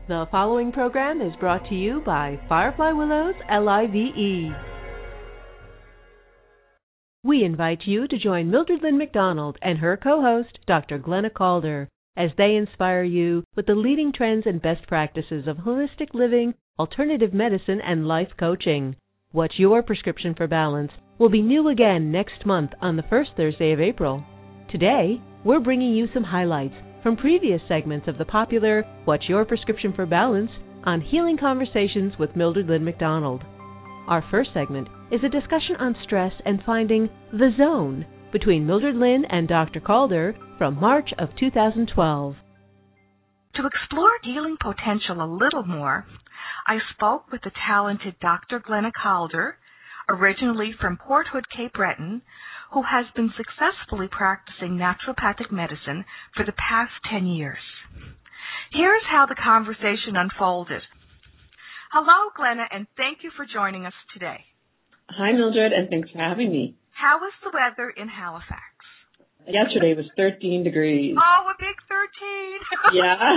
The following program is brought to you by Firefly Willows LIVE. We invite you to join Mildred Lynn McDonald and her co-host, Dr. Glenna Calder, as they inspire you with the leading trends and best practices of holistic living, alternative medicine, and life coaching. What's Your Prescription for Balance will be new again next month on the first Thursday of April. Today, we're bringing you some highlights from previous segments of the popular What's Your Prescription for Balance on Healing Conversations with Mildred Lynn McDonald. Our first segment is a discussion on stress and finding the zone between Mildred Lynn and Dr. Calder from March of 2012. To explore healing potential a little more, I spoke with the talented Dr. Glenna Calder, originally from Port Hood, Cape Breton, who has been successfully practicing naturopathic medicine for the past 10 years. Here's how the conversation unfolded. Hello, Glenna, and thank you for joining us today. Hi, Mildred, and thanks for having me. How is the weather in Halifax? Yesterday was 13 degrees. Oh, a big 13.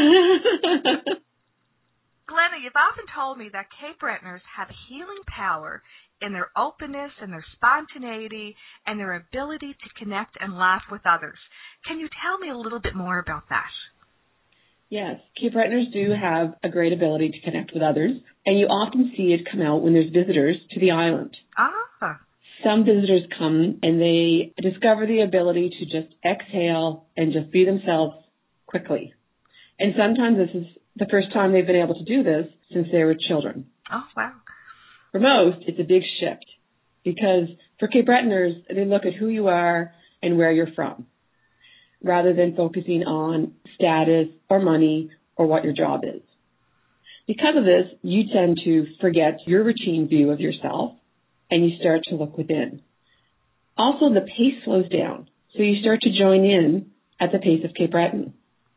Yeah. Glenna, you've often told me that Cape Bretoners have healing power in their openness and their spontaneity and their ability to connect and laugh with others. Can you tell me a little bit more about that? Yes, Cape Bretoners do have a great ability to connect with others, and you often see it come out when there's visitors to the island. Ah. Some visitors come and they discover the ability to just exhale and just be themselves quickly. And sometimes this is the first time they've been able to do this since they were children. Oh, wow. For most, it's a big shift because for Cape Bretoners, they look at who you are and where you're from rather than focusing on status or money or what your job is. Because of this, you tend to forget your routine view of yourself and you start to look within. Also, the pace slows down, so you start to join in at the pace of Cape Breton.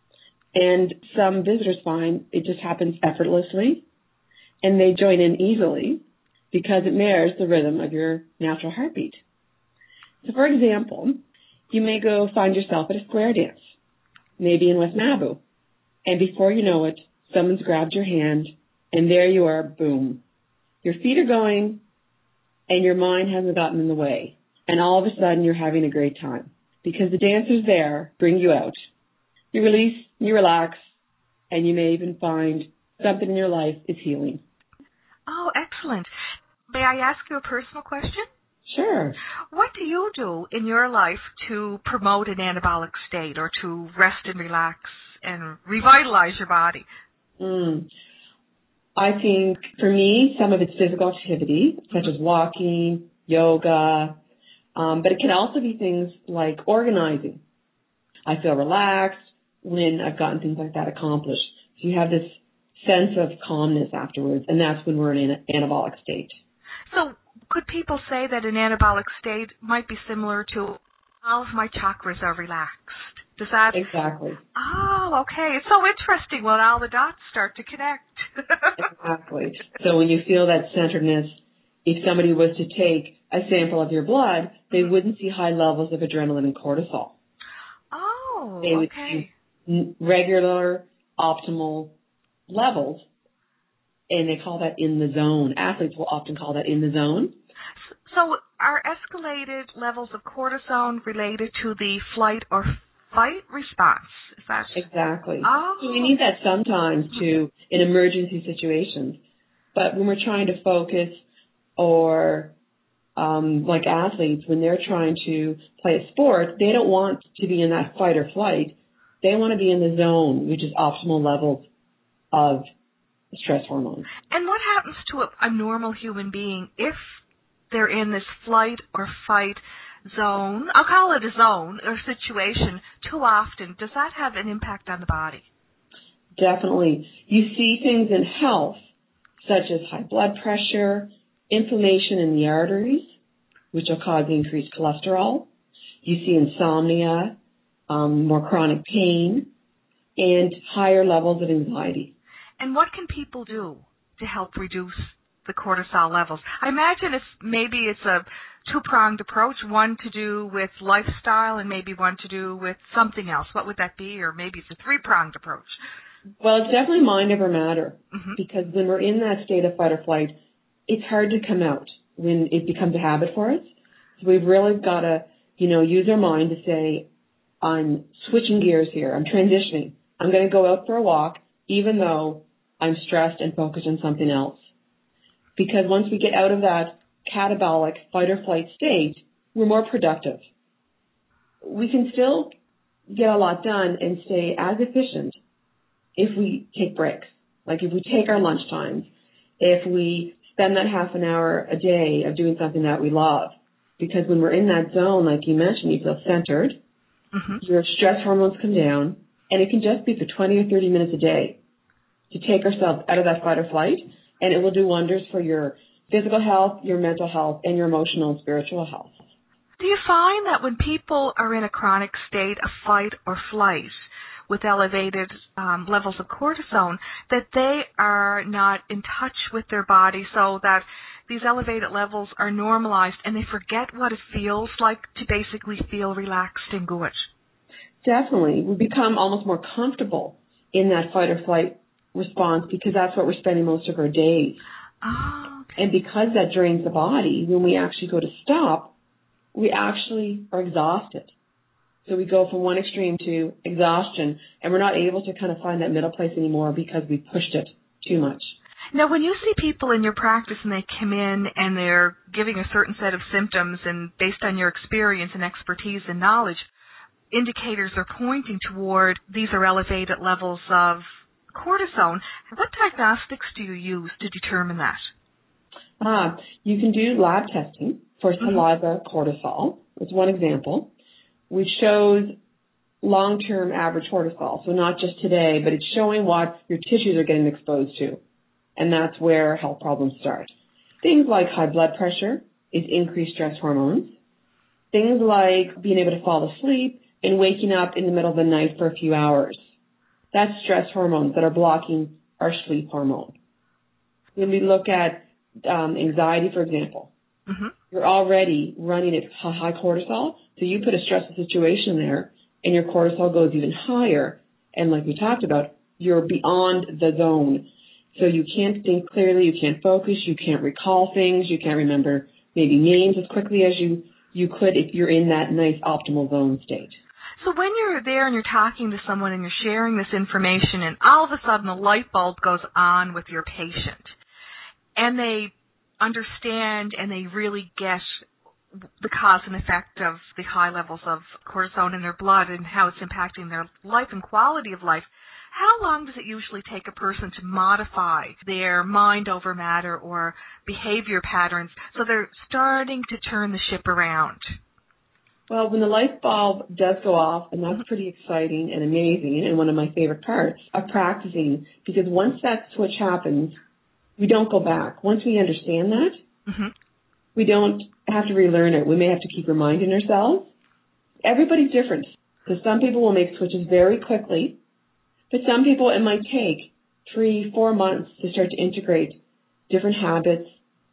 And some visitors find it just happens effortlessly and they join in easily because it mirrors the rhythm of your natural heartbeat. So, for example, you may go find yourself at a square dance, maybe in West Nauvoo, and before you know it, someone's grabbed your hand, and there you are, boom. Your feet are going, and your mind hasn't gotten in the way, and all of a sudden you're having a great time because the dancers there bring you out. You release, you relax, and you may even find something in your life is healing. Oh, excellent. May I ask you a personal question? Sure. What do you do in your life to promote an anabolic state or to rest and relax and revitalize your body? I think for me, some of it's physical activity, such as walking, yoga, but it can also be things like organizing. I feel relaxed when I've gotten things like that accomplished. So you have this sense of calmness afterwards, and that's when we're in an anabolic state. So could people say that an anabolic state might be similar to all of my chakras are relaxed? Does that... Exactly. Oh, okay. It's so interesting when all the dots start to connect. Exactly. So when you feel that centeredness, if somebody was to take a sample of your blood, they wouldn't see high levels of adrenaline and cortisol. Oh, they would okay. see regular, optimal levels, and they call that in the zone. Athletes will often call that in the zone. So are escalated levels of cortisol related to the flight or fight response? Is that... Exactly. Oh. So we need that sometimes in emergency situations. But when we're trying to focus or like athletes, when they're trying to play a sport, they don't want to be in that fight or flight. They want to be in the zone, which is optimal levels of stress hormones. And what happens to a normal human being if they're in this flight or fight zone? I'll call it a zone or situation too often. Does that have an impact on the body? Definitely. You see things in health, such as high blood pressure, inflammation in the arteries, which will cause increased cholesterol. You see insomnia, more chronic pain, and higher levels of anxiety. And what can people do to help reduce the cortisol levels? I imagine it's a two-pronged approach, one to do with lifestyle and maybe one to do with something else. What would that be? Or maybe it's a three-pronged approach. Well, it's definitely mind over matter, because when we're in that state of fight or flight, it's hard to come out when it becomes a habit for us. So we've really got to, use our mind to say, I'm switching gears here. I'm transitioning. I'm going to go out for a walk, even though I'm stressed and focused on something else. Because once we get out of that catabolic fight or flight state, we're more productive. We can still get a lot done and stay as efficient if we take breaks. Like if we take our lunch times, if we spend that half an hour a day of doing something that we love. Because when we're in that zone, like you mentioned, you feel centered, your stress hormones come down, and it can just be for 20 or 30 minutes a day to take ourselves out of that fight or flight, and it will do wonders for your physical health, your mental health, and your emotional and spiritual health. Do you find that when people are in a chronic state of fight or flight with elevated levels of cortisone, that they are not in touch with their body, so that these elevated levels are normalized and they forget what it feels like to basically feel relaxed and good? Definitely. We become almost more comfortable in that fight or flight response because that's what we're spending most of our days. Oh, okay. And because that drains the body, when we actually go to stop, we actually are exhausted. So we go from one extreme to exhaustion, and we're not able to kind of find that middle place anymore because we pushed it too much. Now, when you see people in your practice and they come in and they're giving a certain set of symptoms, and based on your experience and expertise and knowledge, indicators are pointing toward these are elevated levels of cortisone, what diagnostics do you use to determine that? You can do lab testing for saliva cortisol. It's one example, which shows long-term average cortisol. So not just today, but it's showing what your tissues are getting exposed to. And that's where health problems start. Things like high blood pressure is increased stress hormones. Things like being able to fall asleep and waking up in the middle of the night for a few hours. That's stress hormones that are blocking our sleep hormone. When we look at anxiety, for example, you're already running at high cortisol, so you put a stressful situation there, and your cortisol goes even higher. And like we talked about, you're beyond the zone. So you can't think clearly, you can't focus, you can't recall things, you can't remember maybe names as quickly as you could if you're in that nice optimal zone state. So when you're there and you're talking to someone and you're sharing this information and all of a sudden a light bulb goes on with your patient and they understand and they really get the cause and effect of the high levels of cortisone in their blood and how it's impacting their life and quality of life, how long does it usually take a person to modify their mind over matter or behavior patterns so they're starting to turn the ship around? Well, when the light bulb does go off, and that's pretty exciting and amazing and one of my favorite parts of practicing, because once that switch happens, we don't go back. Once we understand that, we don't have to relearn it. We may have to keep reminding ourselves. Everybody's different. So some people will make switches very quickly, but some people it might take 3-4 months to start to integrate different habits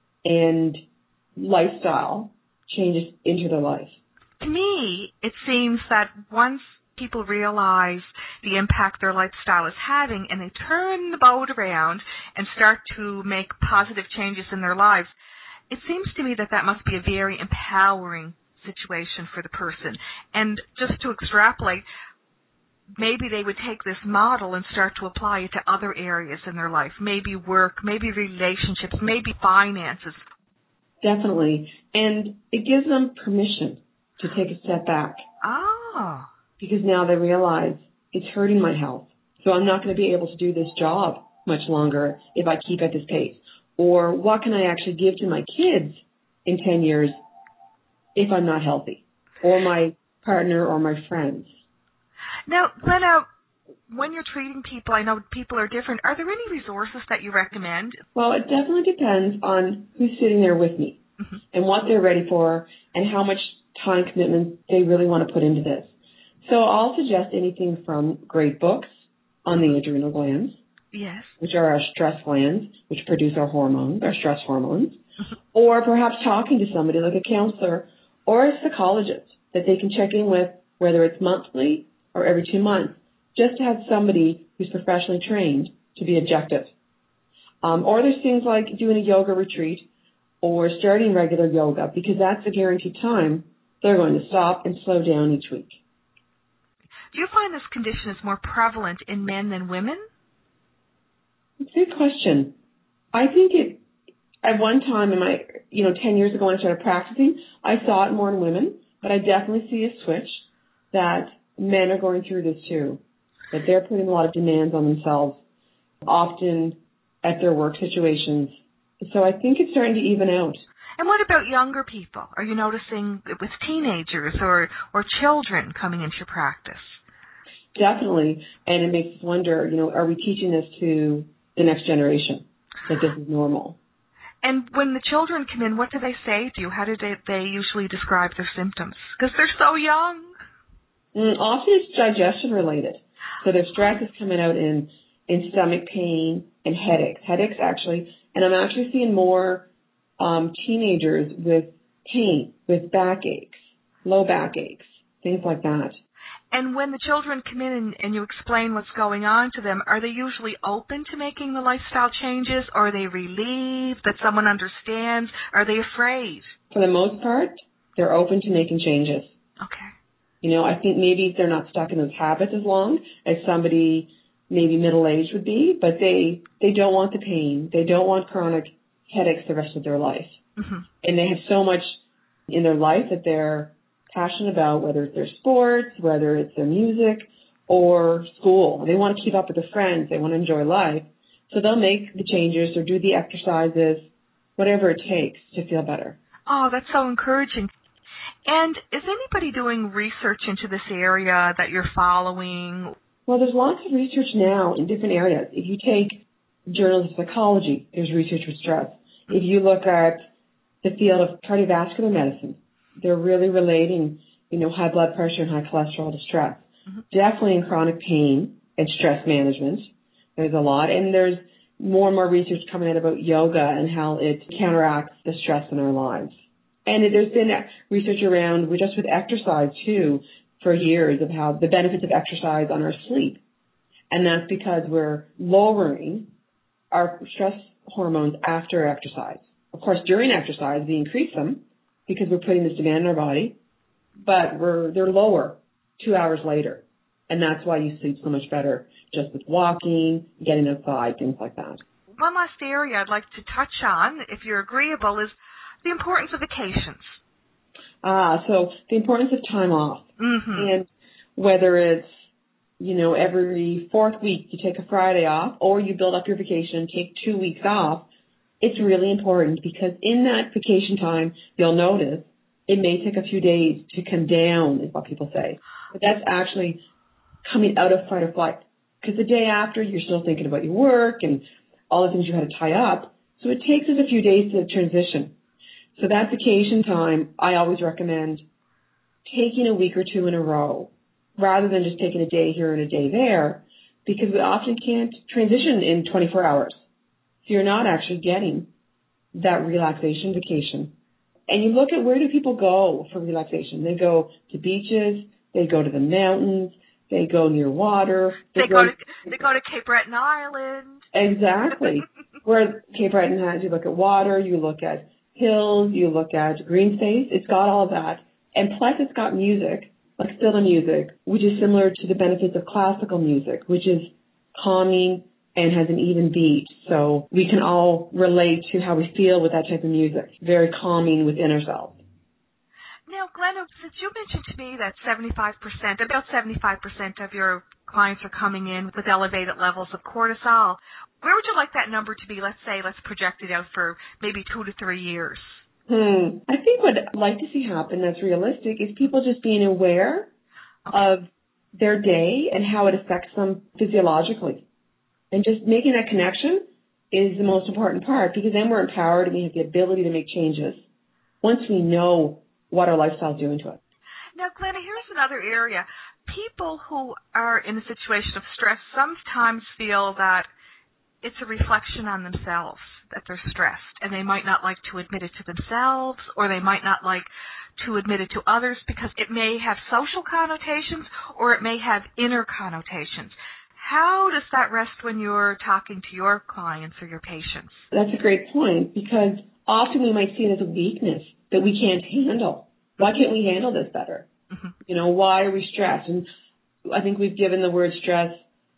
and lifestyle changes into their life. To me, it seems that once people realize the impact their lifestyle is having and they turn the boat around and start to make positive changes in their lives, it seems to me that that must be a very empowering situation for the person. And just to extrapolate, maybe they would take this model and start to apply it to other areas in their life, maybe work, maybe relationships, maybe finances. Definitely. And it gives them permission to take a step back. Oh. Because now they realize it's hurting my health. So I'm not going to be able to do this job much longer if I keep at this pace. Or what can I actually give to my kids in 10 years if I'm not healthy? Or my partner or my friends. Now, Glenna, when you're treating people, I know people are different. Are there any resources that you recommend? Well, it definitely depends on who's sitting there with me and what they're ready for and how much time commitment they really want to put into this. So I'll suggest anything from great books on the adrenal glands, yes, which are our stress glands, which produce our hormones, our stress hormones, or perhaps talking to somebody like a counselor or a psychologist that they can check in with, whether it's monthly or every 2 months, just to have somebody who's professionally trained to be objective. Or there's things like doing a yoga retreat or starting regular yoga, because that's a guaranteed time they're going to stop and slow down each week. Do you find this condition is more prevalent in men than women? It's a good question. I think it, at one time in my, 10 years ago when I started practicing, I saw it more in women, but I definitely see a switch that men are going through this too, that they're putting a lot of demands on themselves, often at their work situations. So I think it's starting to even out. And what about younger people? Are you noticing with teenagers or children coming into your practice? Definitely. And it makes us wonder, are we teaching this to the next generation, that this is normal? And when the children come in, what do they say to you? How do they usually describe their symptoms? Because they're so young. Often it's digestion related. So their stress is coming out in stomach pain and headaches. Headaches actually, and I'm actually seeing more teenagers with pain, with backaches, low backaches, things like that. And when the children come in and you explain what's going on to them, are they usually open to making the lifestyle changes? Or are they relieved that someone understands? Are they afraid? For the most part, they're open to making changes. Okay. I think maybe they're not stuck in those habits as long as somebody maybe middle-aged would be, but they don't want the pain. They don't want chronic headaches the rest of their life. Mm-hmm. And they have so much in their life that they're passionate about, whether it's their sports, whether it's their music or school. They want to keep up with their friends. They want to enjoy life. So they'll make the changes or do the exercises, whatever it takes to feel better. Oh, that's so encouraging. And is anybody doing research into this area that you're following? Well, there's lots of research now in different areas. If you take journals of psychology, there's research with stress. If you look at the field of cardiovascular medicine, they're really relating, high blood pressure and high cholesterol to stress. Mm-hmm. Definitely in chronic pain and stress management, there's a lot. And there's more and more research coming out about yoga and how it counteracts the stress in our lives. And there's been research around, just with exercise too, for years, of how the benefits of exercise on our sleep. And that's because we're lowering our stress hormones after exercise. Of course, during exercise, we increase them because we're putting this demand on our body, but they're lower 2 hours later. And that's why you sleep so much better, just with walking, getting outside, things like that. One last area I'd like to touch on, if you're agreeable, is the importance of vacations. So the importance of time off. Mm-hmm. And whether it's, every fourth week you take a Friday off, or you build up your vacation and take 2 weeks off, it's really important, because in that vacation time, you'll notice it may take a few days to come down, is what people say. But that's actually coming out of fight or flight, because the day after, you're still thinking about your work and all the things you had to tie up. So it takes us a few days to transition. So that vacation time, I always recommend taking a week or two in a row, rather than just taking a day here and a day there, because we often can't transition in 24 hours. So you're not actually getting that relaxation vacation. And you look at, where do people go for relaxation? They go to beaches, they go to the mountains, they go near water. They go to Cape Breton Island. Exactly. Where Cape Breton has, you look at water, you look at hills, you look at green space. It's got all of that. And plus it's got music, like fiddle music, which is similar to the benefits of classical music, which is calming and has an even beat. So we can all relate to how we feel with that type of music. Very calming within ourselves. Now, Glenn, since you mentioned to me that about 75% of your clients are coming in with elevated levels of cortisol, where would you like that number to be? Let's project it out for maybe 2 to 3 years. I think what I'd like to see happen that's realistic is people just being aware of their day and how it affects them physiologically. And just making that connection is the most important part, because then we're empowered and we have the ability to make changes once we know what our lifestyle is doing to us. Now, Glenna, here's another area. People who are in a situation of stress sometimes feel that it's a reflection on themselves, that they're stressed, and they might not like to admit it to themselves, or they might not like to admit it to others, because it may have social connotations or it may have inner connotations. How does that rest when you're talking to your clients or your patients? That's a great point, because often we might see it as a weakness that we can't handle. Why can't we handle this better? Mm-hmm. Why are we stressed? And I think we've given the word stress,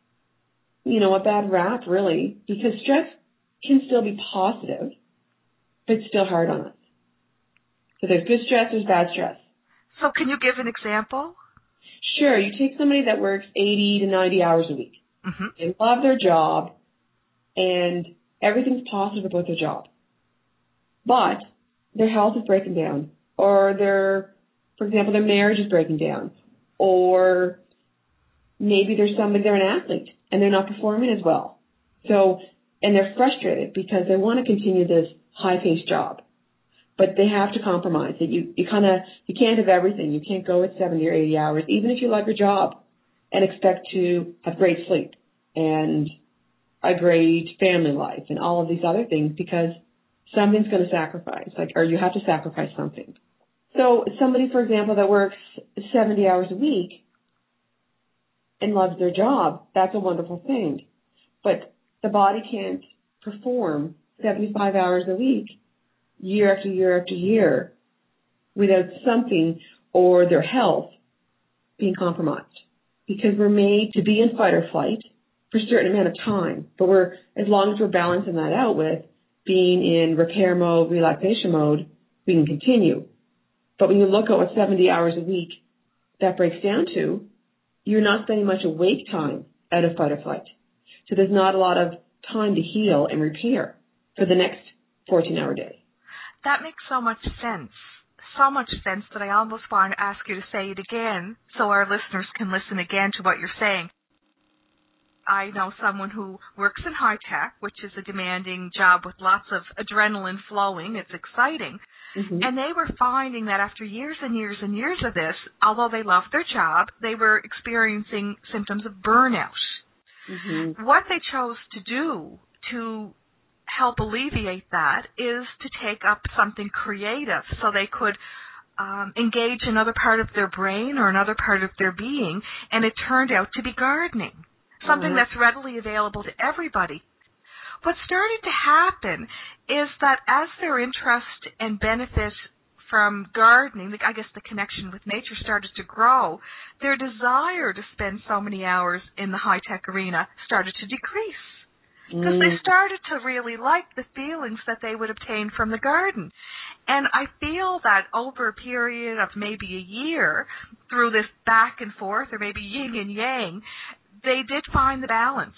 a bad rap, really, because stress can still be positive, but it's still hard on us. So there's good stress, there's bad stress. So can you give an example? Sure. You take somebody that works 80 to 90 hours a week. Mm-hmm. They love their job, and everything's positive about their job. But their health is breaking down, or for example, their marriage is breaking down, or maybe they're an athlete and they're not performing as well. So, and they're frustrated because they want to continue this high-paced job, but they have to compromise. That you can't have everything. You can't go at 70 or 80 hours, even if you love your job, and expect to have great sleep and a great family life and all of these other things, because something's going to sacrifice, or you have to sacrifice something. So somebody, for example, that works 70 hours a week and loves their job, that's a wonderful thing. But the body can't perform 75 hours a week, year after year after year, without something or their health being compromised. Because we're made to be in fight or flight for a certain amount of time. But as long as we're balancing that out with being in repair mode, relaxation mode, we can continue. But when you look at what 70 hours a week that breaks down to, you're not spending much awake time out of fight or flight. So there's not a lot of time to heal and repair for the next 14-hour day. That makes so much sense. So much sense that I almost want to ask you to say it again so our listeners can listen again to what you're saying. I know someone who works in high tech, which is a demanding job with lots of adrenaline flowing. It's exciting. Mm-hmm. And they were finding that after years and years and years of this, although they loved their job, they were experiencing symptoms of burnout. Mm-hmm. What they chose to do to help alleviate that is to take up something creative so they could engage another part of their brain or another part of their being, and it turned out to be gardening, something that's readily available to everybody. What's starting to happen is that as their interest and benefit from gardening, I guess the connection with nature started to grow, their desire to spend so many hours in the high-tech arena started to decrease. Because they started to really like the feelings that they would obtain from the garden. And I feel that over a period of maybe a year, through this back and forth, or maybe yin and yang, they did find the balance.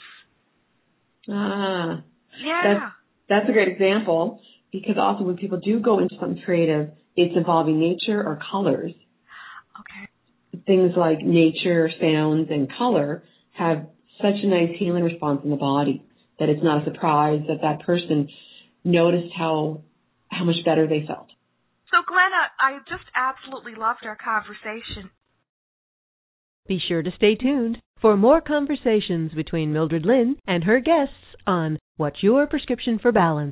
Yeah. That's a great example, because often when people do go into something creative, it's involving nature or colors. Okay. Things like nature, sounds, and color have such a nice healing response in the body that it's not a surprise that person noticed how much better they felt. So, Glenna, I just absolutely loved our conversation. Be sure to stay tuned for more conversations between Mildred Lynn and her guests on What's Your Prescription for Balance?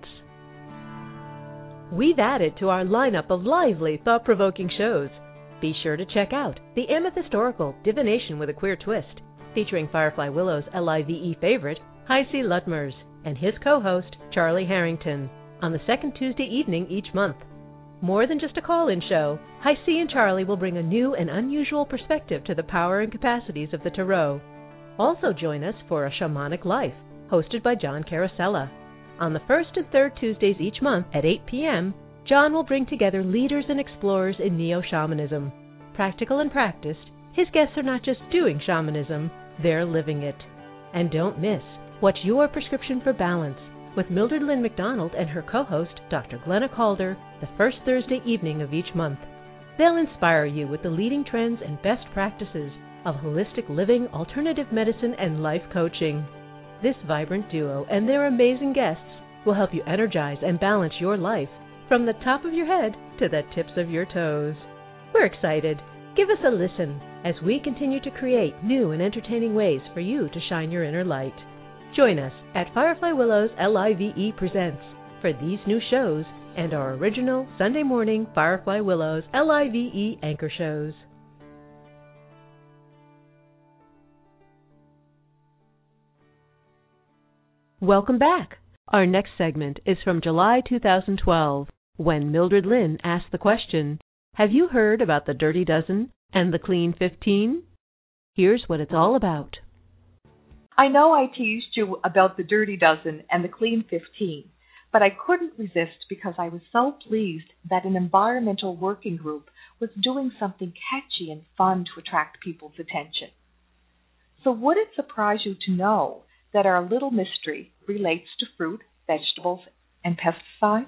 We've added to our lineup of lively, thought-provoking shows. Be sure to check out The Amethyst Oracle, Divination with a Queer Twist, featuring Firefly Willow's LIVE favorite, Hi C. Lutmers, and his co-host, Charlie Harrington, on the second Tuesday evening each month. More than just a call-in show, Hi C and Charlie will bring a new and unusual perspective to the power and capacities of the tarot. Also join us for A Shamanic Life, hosted by John Carosella. On the first and third Tuesdays each month at 8 p.m., John will bring together leaders and explorers in neo-shamanism. Practical and practiced, his guests are not just doing shamanism, they're living it. And don't miss What's Your Prescription for Balance? With Mildred Lynn McDonald and her co-host, Dr. Glenna Calder, the first Thursday evening of each month. They'll inspire you with the leading trends and best practices of holistic living, alternative medicine, and life coaching. This vibrant duo and their amazing guests will help you energize and balance your life from the top of your head to the tips of your toes. We're excited. Give us a listen as we continue to create new and entertaining ways for you to shine your inner light. Join us at Firefly Willow's LIVE Presents for these new shows and our original Sunday morning Firefly Willow's LIVE anchor shows. Welcome back. Our next segment is from July 2012, when Mildred Lynn asked the question, have you heard about the Dirty Dozen and the Clean 15? Here's what it's all about. I know I teased you about the Dirty Dozen and the Clean 15, but I couldn't resist because I was so pleased that an environmental working group was doing something catchy and fun to attract people's attention. So would it surprise you to know that our little mystery relates to fruit, vegetables, and pesticides?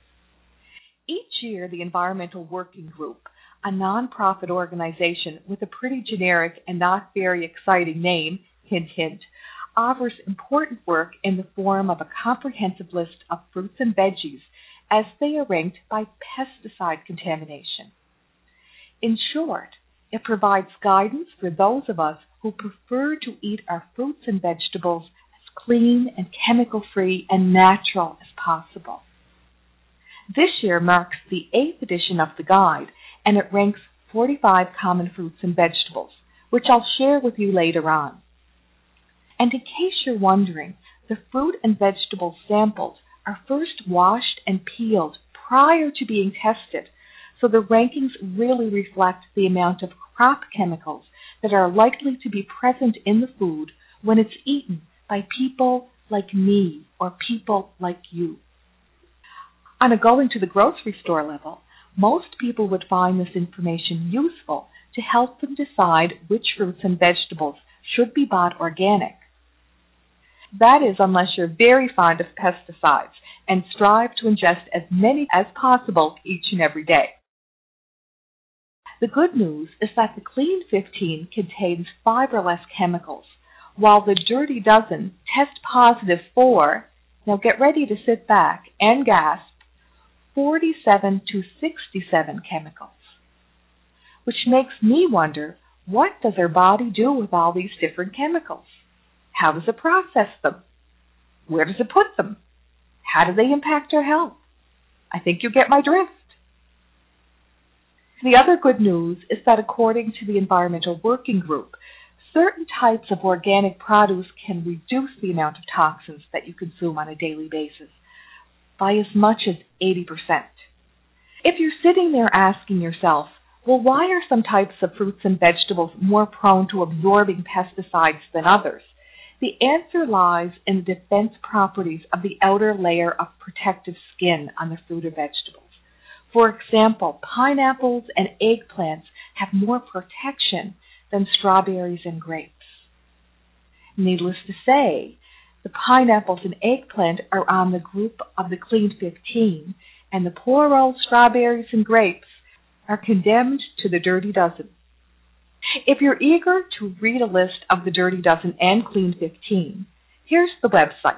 Each year, the Environmental Working Group, a nonprofit organization with a pretty generic and not very exciting name, hint, hint, offers important work in the form of a comprehensive list of fruits and veggies as they are ranked by pesticide contamination. In short, it provides guidance for those of us who prefer to eat our fruits and vegetables as clean and chemical-free and natural as possible. This year marks the 8th edition of the guide, and it ranks 45 common fruits and vegetables, which I'll share with you later on. And in case you're wondering, the fruit and vegetable samples are first washed and peeled prior to being tested, so the rankings really reflect the amount of crop chemicals that are likely to be present in the food when it's eaten by people like me or people like you. On a going to the grocery store level, most people would find this information useful to help them decide which fruits and vegetables should be bought organic. That is, unless you're very fond of pesticides and strive to ingest as many as possible each and every day. The good news is that the Clean 15 contains 5 or less chemicals, while the Dirty Dozen test positive for, now get ready to sit back and gasp, 47 to 67 chemicals. Which makes me wonder, what does our body do with all these different chemicals? How does it process them? Where does it put them? How do they impact our health? I think you get my drift. The other good news is that according to the Environmental Working Group, certain types of organic produce can reduce the amount of toxins that you consume on a daily basis by as much as 80%. If you're sitting there asking yourself, well, why are some types of fruits and vegetables more prone to absorbing pesticides than others? The answer lies in the defense properties of the outer layer of protective skin on the fruit or vegetables. For example, pineapples and eggplants have more protection than strawberries and grapes. Needless to say, the pineapples and eggplant are on the group of the Clean 15, and the poor old strawberries and grapes are condemned to the Dirty Dozen. If you're eager to read a list of the Dirty Dozen and Clean 15, here's the website,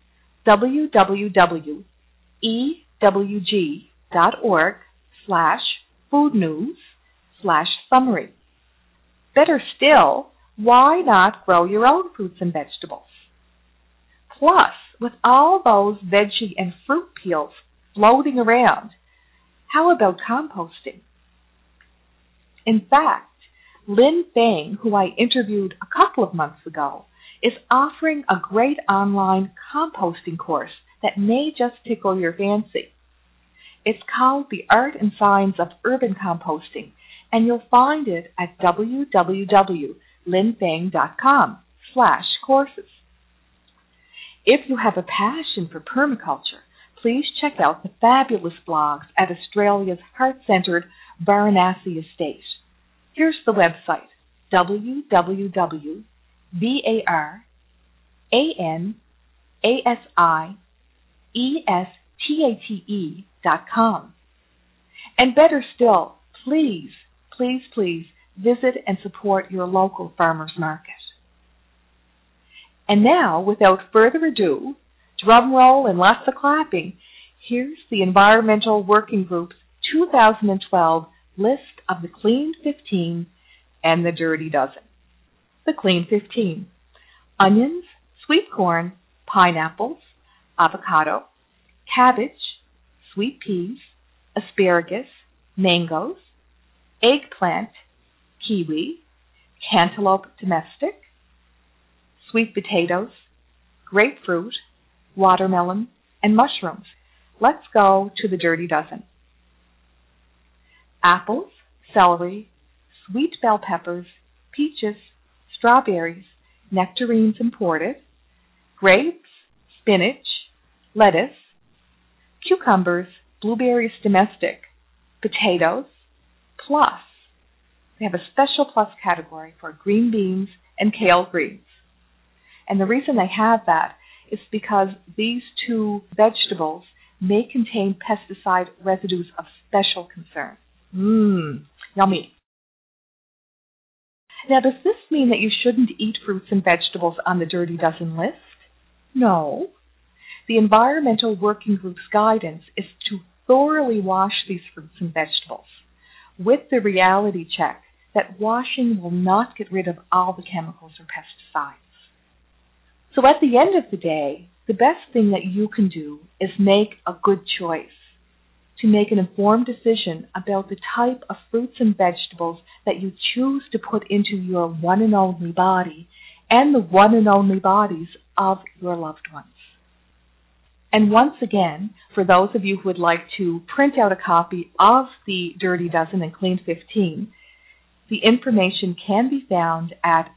www.ewg.org/foodnews/summary. Better still, why not grow your own fruits and vegetables? Plus, with all those veggie and fruit peels floating around, how about composting? In fact, Lynn Fang, who I interviewed a couple of months ago, is offering a great online composting course that may just tickle your fancy. It's called The Art and Science of Urban Composting, and you'll find it at www.linfang.com/courses. If you have a passion for permaculture, please check out the fabulous blogs at Australia's heart-centered Varanasi estate. Here's the website, www.varanasiestate.com. And better still, please visit and support your local farmers market. And now, without further ado, drum roll and lots of clapping, here's the Environmental Working Group's 2012 list of the Clean 15 and the Dirty Dozen. The Clean 15: onions, sweet corn, pineapples, avocado, cabbage, sweet peas, asparagus, mangoes, eggplant, kiwi, cantaloupe domestic, sweet potatoes, grapefruit, watermelon, and mushrooms. Let's go to the Dirty Dozen. Apples, celery, sweet bell peppers, peaches, strawberries, nectarines imported, grapes, spinach, lettuce, cucumbers, blueberries domestic, potatoes, plus. They have a special plus category for green beans and kale greens. And the reason they have that is because these two vegetables may contain pesticide residues of special concern. Yummy. Now, does this mean that you shouldn't eat fruits and vegetables on the Dirty Dozen list? No. The Environmental Working Group's guidance is to thoroughly wash these fruits and vegetables with the reality check that washing will not get rid of all the chemicals or pesticides. So at the end of the day, the best thing that you can do is make a good choice, to make an informed decision about the type of fruits and vegetables that you choose to put into your one and only body and the one and only bodies of your loved ones. And once again, for those of you who would like to print out a copy of the Dirty Dozen and Clean 15, the information can be found at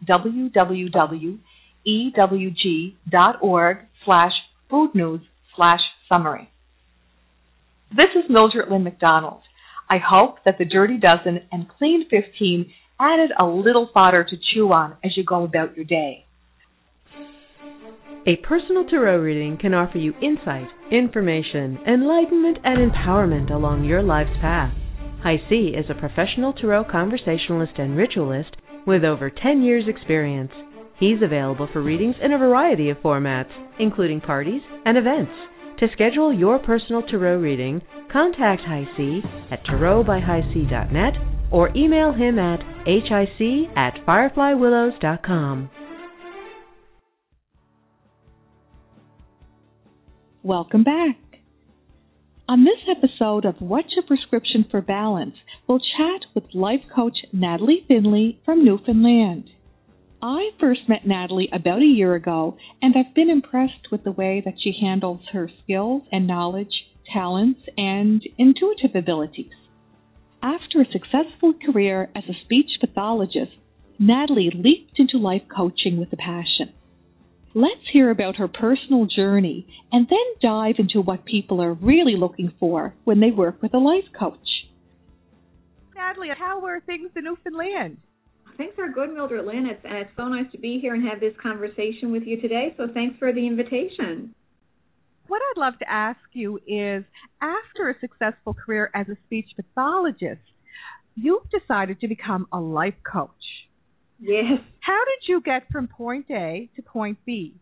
www.ewg.org/foodnews/summary. This is Mildred Lynn McDonald. I hope that the Dirty Dozen and Clean 15 added a little fodder to chew on as you go about your day. A personal tarot reading can offer you insight, information, enlightenment, and empowerment along your life's path. High C is a professional tarot conversationalist and ritualist with over 10 years' experience. He's available for readings in a variety of formats, including parties and events. To schedule your personal tarot reading, contact High C at tarotbyhighc.net or email him at hic@fireflywillows.com. Welcome back. On this episode of What's Your Prescription for Balance, we'll chat with life coach Natalie Finley from Newfoundland. I first met Natalie about a year ago, and I've been impressed with the way that she handles her skills and knowledge, talents, and intuitive abilities. After a successful career as a speech pathologist, Natalie leaped into life coaching with a passion. Let's hear about her personal journey and then dive into what people are really looking for when they work with a life coach. Natalie, how are things in Newfoundland? Things are good, Mildred Lynn. It's so nice to be here and have this conversation with you today, so thanks for the invitation. What I'd love to ask you is, after a successful career as a speech pathologist, you've decided to become a life coach. Yes. How did you get from point A to point B?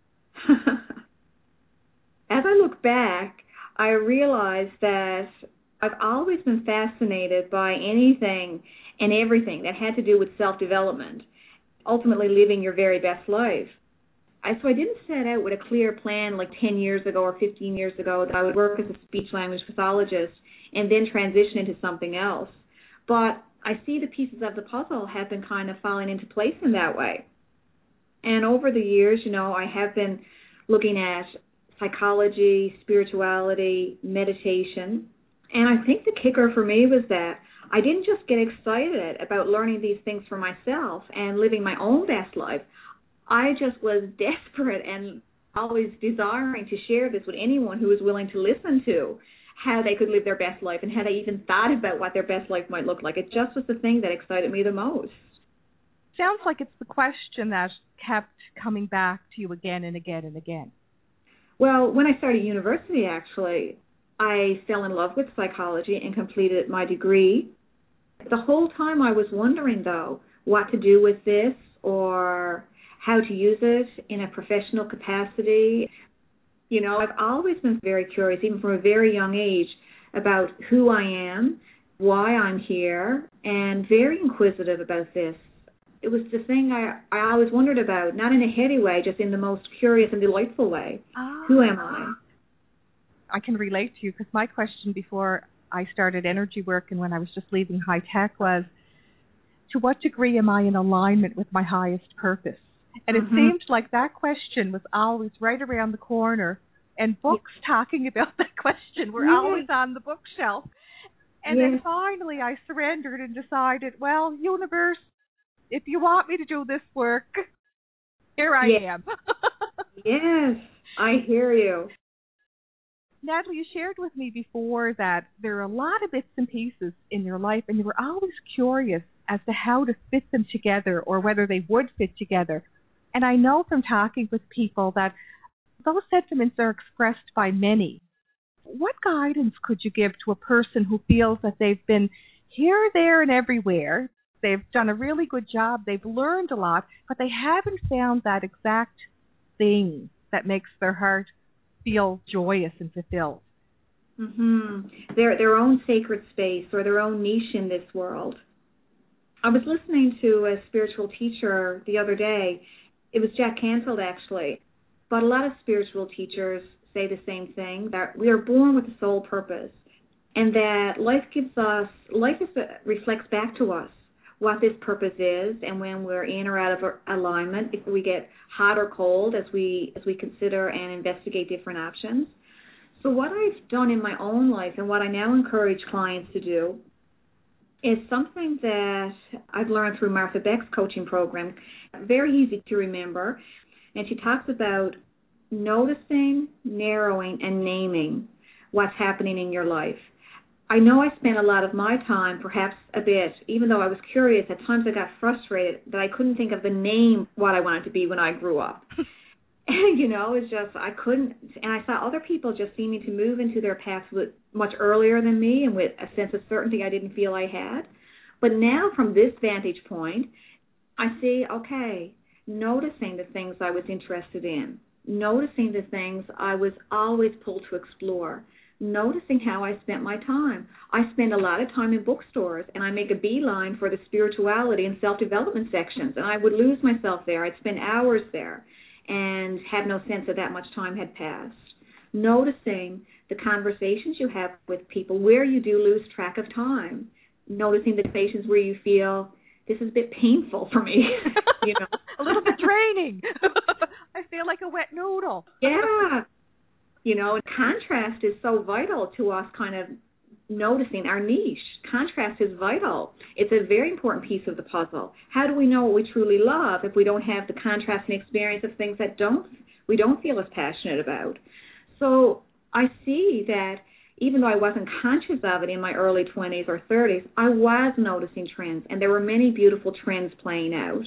As I look back, I realized that I've always been fascinated by anything and everything that had to do with self-development, ultimately living your very best life. So I didn't set out with a clear plan like 10 years ago or 15 years ago that I would work as a speech-language pathologist and then transition into something else. But I see the pieces of the puzzle have been kind of falling into place in that way. And over the years, I have been looking at psychology, spirituality, meditation. And I think the kicker for me was that I didn't just get excited about learning these things for myself and living my own best life. I just was desperate and always desiring to share this with anyone who was willing to listen to how they could live their best life and how they even thought about what their best life might look like. It just was the thing that excited me the most. Sounds like it's the question that kept coming back to you again and again and again. Well, when I started university, actually, I fell in love with psychology and completed my degree. The whole time I was wondering, though, what to do with this or how to use it in a professional capacity. I've always been very curious, even from a very young age, about who I am, why I'm here, and very inquisitive about this. It was the thing I always wondered about, not in a heady way, just in the most curious and delightful way. Who am I? I can relate to you because my question before I started energy work and when I was just leaving high tech was, to what degree am I in alignment with my highest purpose? And it seemed like that question was always right around the corner, and books talking about that question were always on the bookshelf. And then finally I surrendered and decided, well, universe, if you want me to do this work, here I am. Yes, I hear you. Natalie, you shared with me before that there are a lot of bits and pieces in your life, and you were always curious as to how to fit them together or whether they would fit together. And I know from talking with people that those sentiments are expressed by many. What guidance could you give to a person who feels that they've been here, there, and everywhere? They've done a really good job, they've learned a lot, but they haven't found that exact thing that makes their heart feel joyous and fulfilled. Their own sacred space or their own niche in this world. I was listening to a spiritual teacher the other day. It was Jack Canfield, actually. But a lot of spiritual teachers say the same thing, that we are born with a soul purpose, and that life reflects back to us what this purpose is, and when we're in or out of alignment, if we get hot or cold as we consider and investigate different options. So what I've done in my own life and what I now encourage clients to do is something that I've learned through Martha Beck's coaching program, very easy to remember, and she talks about noticing, narrowing, and naming what's happening in your life. I know I spent a lot of my time, perhaps a bit, even though I was curious, at times I got frustrated that I couldn't think of the name what I wanted to be when I grew up. It's just I couldn't, and I saw other people just seeming to move into their paths much earlier than me and with a sense of certainty I didn't feel I had. But now from this vantage point, I see, okay, noticing the things I was interested in, noticing the things I was always pulled to explore, noticing how I spent my time. I spend a lot of time in bookstores, and I make a beeline for the spirituality and self-development sections, and I would lose myself there. I'd spend hours there and have no sense that much time had passed. Noticing the conversations you have with people where you do lose track of time. Noticing the situations where you feel, this is a bit painful for me. A little bit draining. I feel like a wet noodle. Yeah. Contrast is so vital to us kind of noticing our niche. Contrast is vital. It's a very important piece of the puzzle. How do we know what we truly love if we don't have the contrast and experience of things that we don't feel as passionate about? So I see that even though I wasn't conscious of it in my early 20s or 30s, I was noticing trends, and there were many beautiful trends playing out.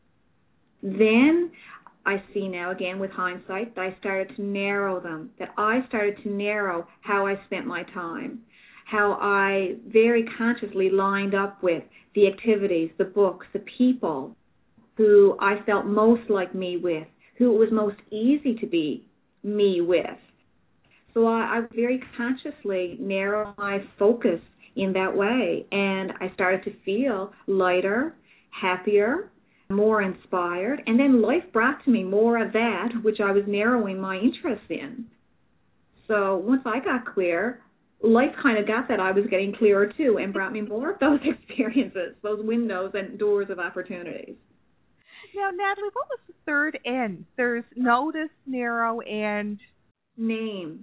Then I see now, again with hindsight, that I started to narrow them, that I started to narrow how I spent my time, how I very consciously lined up with the activities, the books, the people who I felt most like me with, who it was most easy to be me with. So I very consciously narrowed my focus in that way, and I started to feel lighter, happier, more inspired, and then life brought to me more of that which I was narrowing my interest in. So once I got clear, life kind of got that I was getting clearer too and brought me more of those experiences, those windows and doors of opportunities. Now, Natalie, what was the third N? There's notice, narrow, and name.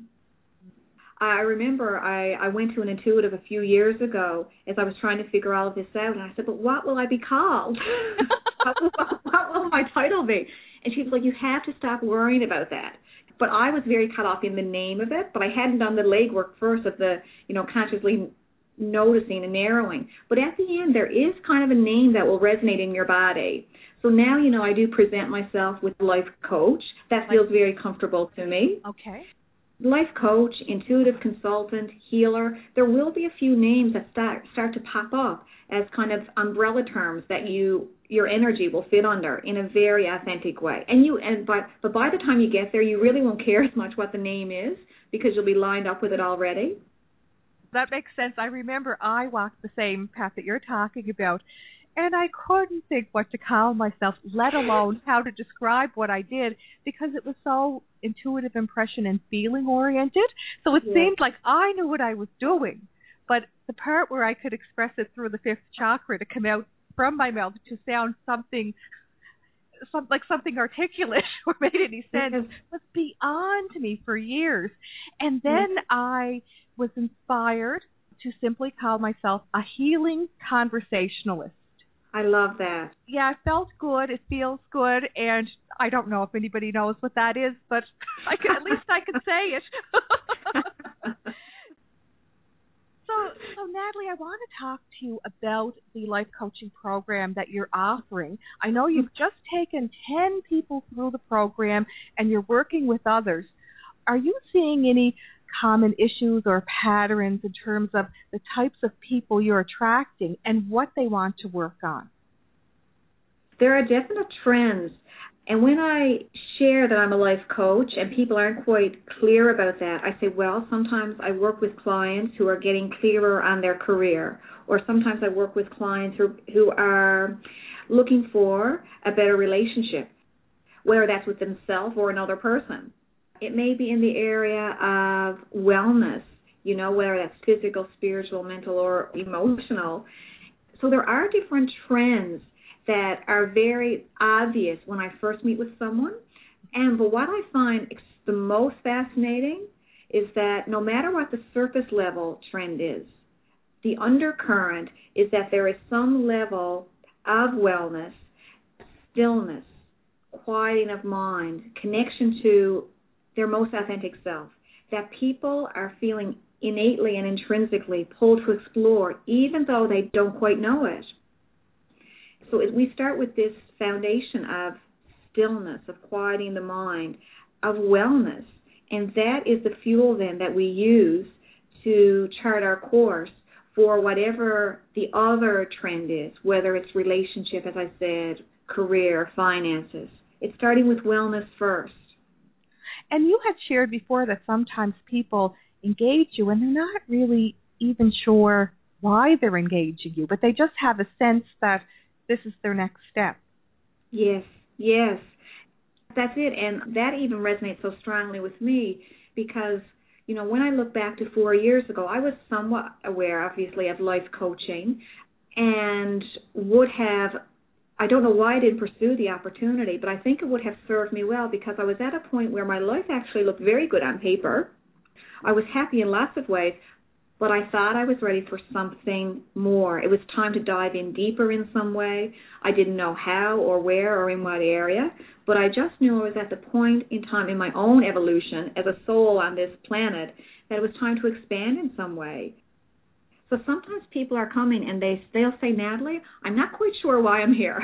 I remember I went to an intuitive a few years ago as I was trying to figure all of this out, and I said, but what will I be called? What will my title be? And she was like, you have to stop worrying about that. But I was very cut off in the name of it, but I hadn't done the legwork first of the, consciously noticing and narrowing. But at the end, there is kind of a name that will resonate in your body. So now, I do present myself with life coach. That feels very comfortable to me. Okay. Life coach, intuitive consultant, healer, there will be a few names that start to pop up as kind of umbrella terms that your energy will fit under in a very authentic way. But by the time you get there, you really won't care as much what the name is because you'll be lined up with it already. That makes sense. I remember I walked the same path that you're talking about, and I couldn't think what to call myself, let alone how to describe what I did, because it was so intuitive, impression, and feeling oriented. So it seemed like I knew what I was doing, but the part where I could express it through the fifth chakra to come out from my mouth to sound something something articulate or made any sense, was beyond me for years. And then I was inspired to simply call myself a healing conversationalist. I love that. Yeah, it felt good. It feels good. And I don't know if anybody knows what that is, but at least I can say it. So, Natalie, I want to talk to you about the life coaching program that you're offering. I know you've just taken 10 people through the program and you're working with others. Are you seeing any common issues or patterns in terms of the types of people you're attracting and what they want to work on? There are definite trends. And when I share that I'm a life coach and people aren't quite clear about that, I say, well, sometimes I work with clients who are getting clearer on their career, or sometimes I work with clients who are looking for a better relationship, whether that's with themselves or another person. It may be in the area of wellness, whether that's physical, spiritual, mental, or emotional. So there are different trends that are very obvious when I first meet with someone. But what I find the most fascinating is that no matter what the surface level trend is, the undercurrent is that there is some level of wellness, stillness, quieting of mind, connection to their most authentic self, that people are feeling innately and intrinsically pulled to explore, even though they don't quite know it. So we start with this foundation of stillness, of quieting the mind, of wellness, and that is the fuel then that we use to chart our course for whatever the other trend is, whether it's relationship, as I said, career, finances. It's starting with wellness first. And you had shared before that sometimes people engage you and they're not really even sure why they're engaging you, but they just have a sense that this is their next step. Yes. That's it. And that even resonates so strongly with me because, when I look back to 4 years ago, I was somewhat aware, obviously, of life coaching and would have, I don't know why I didn't pursue the opportunity, but I think it would have served me well because I was at a point where my life actually looked very good on paper. I was happy in lots of ways, but I thought I was ready for something more. It was time to dive in deeper in some way. I didn't know how or where or in what area, but I just knew I was at the point in time in my own evolution as a soul on this planet that it was time to expand in some way. So sometimes people are coming and they'll say, Natalie, I'm not quite sure why I'm here.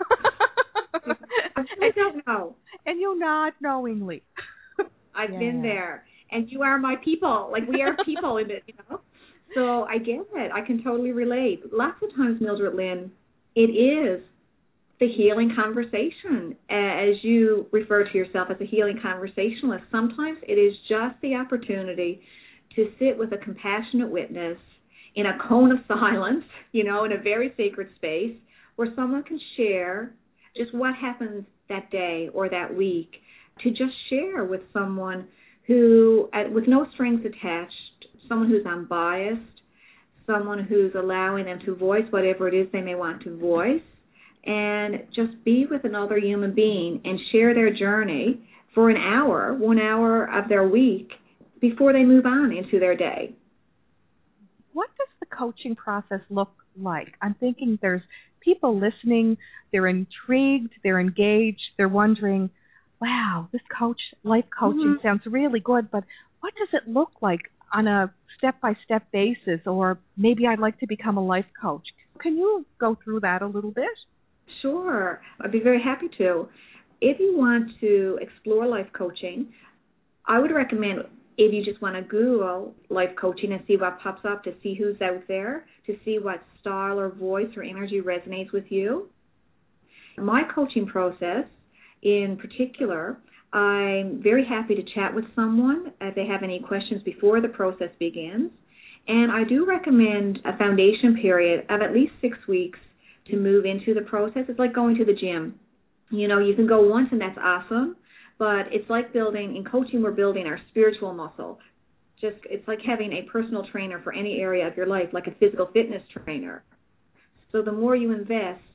I don't know. And you nod knowingly. I've been there. And you are my people. Like, we are people in it, So I get it. I can totally relate. Lots of times, Mildred Lynn, it is the healing conversation. As you refer to yourself as a healing conversationalist, sometimes it is just the opportunity to sit with a compassionate witness in a cone of silence, in a very sacred space where someone can share just what happens that day or that week, to just share with someone who, with no strings attached, someone who's unbiased, someone who's allowing them to voice whatever it is they may want to voice, and just be with another human being and share their journey for an hour, 1 hour of their week before they move on into their day. What does the coaching process look like? I'm thinking there's people listening, they're intrigued, they're engaged, they're wondering, wow, this life coaching sounds really good, but what does it look like on a step-by-step basis? Or maybe I'd like to become a life coach. Can you go through that a little bit? Sure. I'd be very happy to. If you want to explore life coaching, I would recommend, if you just want to Google life coaching and see what pops up, to see who's out there, to see what style or voice or energy resonates with you. My coaching process, in particular, I'm very happy to chat with someone if they have any questions before the process begins. And I do recommend a foundation period of at least 6 weeks to move into the process. It's like going to the gym. You can go once and that's awesome, but it's like in coaching, we're building our spiritual muscle. It's like having a personal trainer for any area of your life, like a physical fitness trainer. So the more you invest,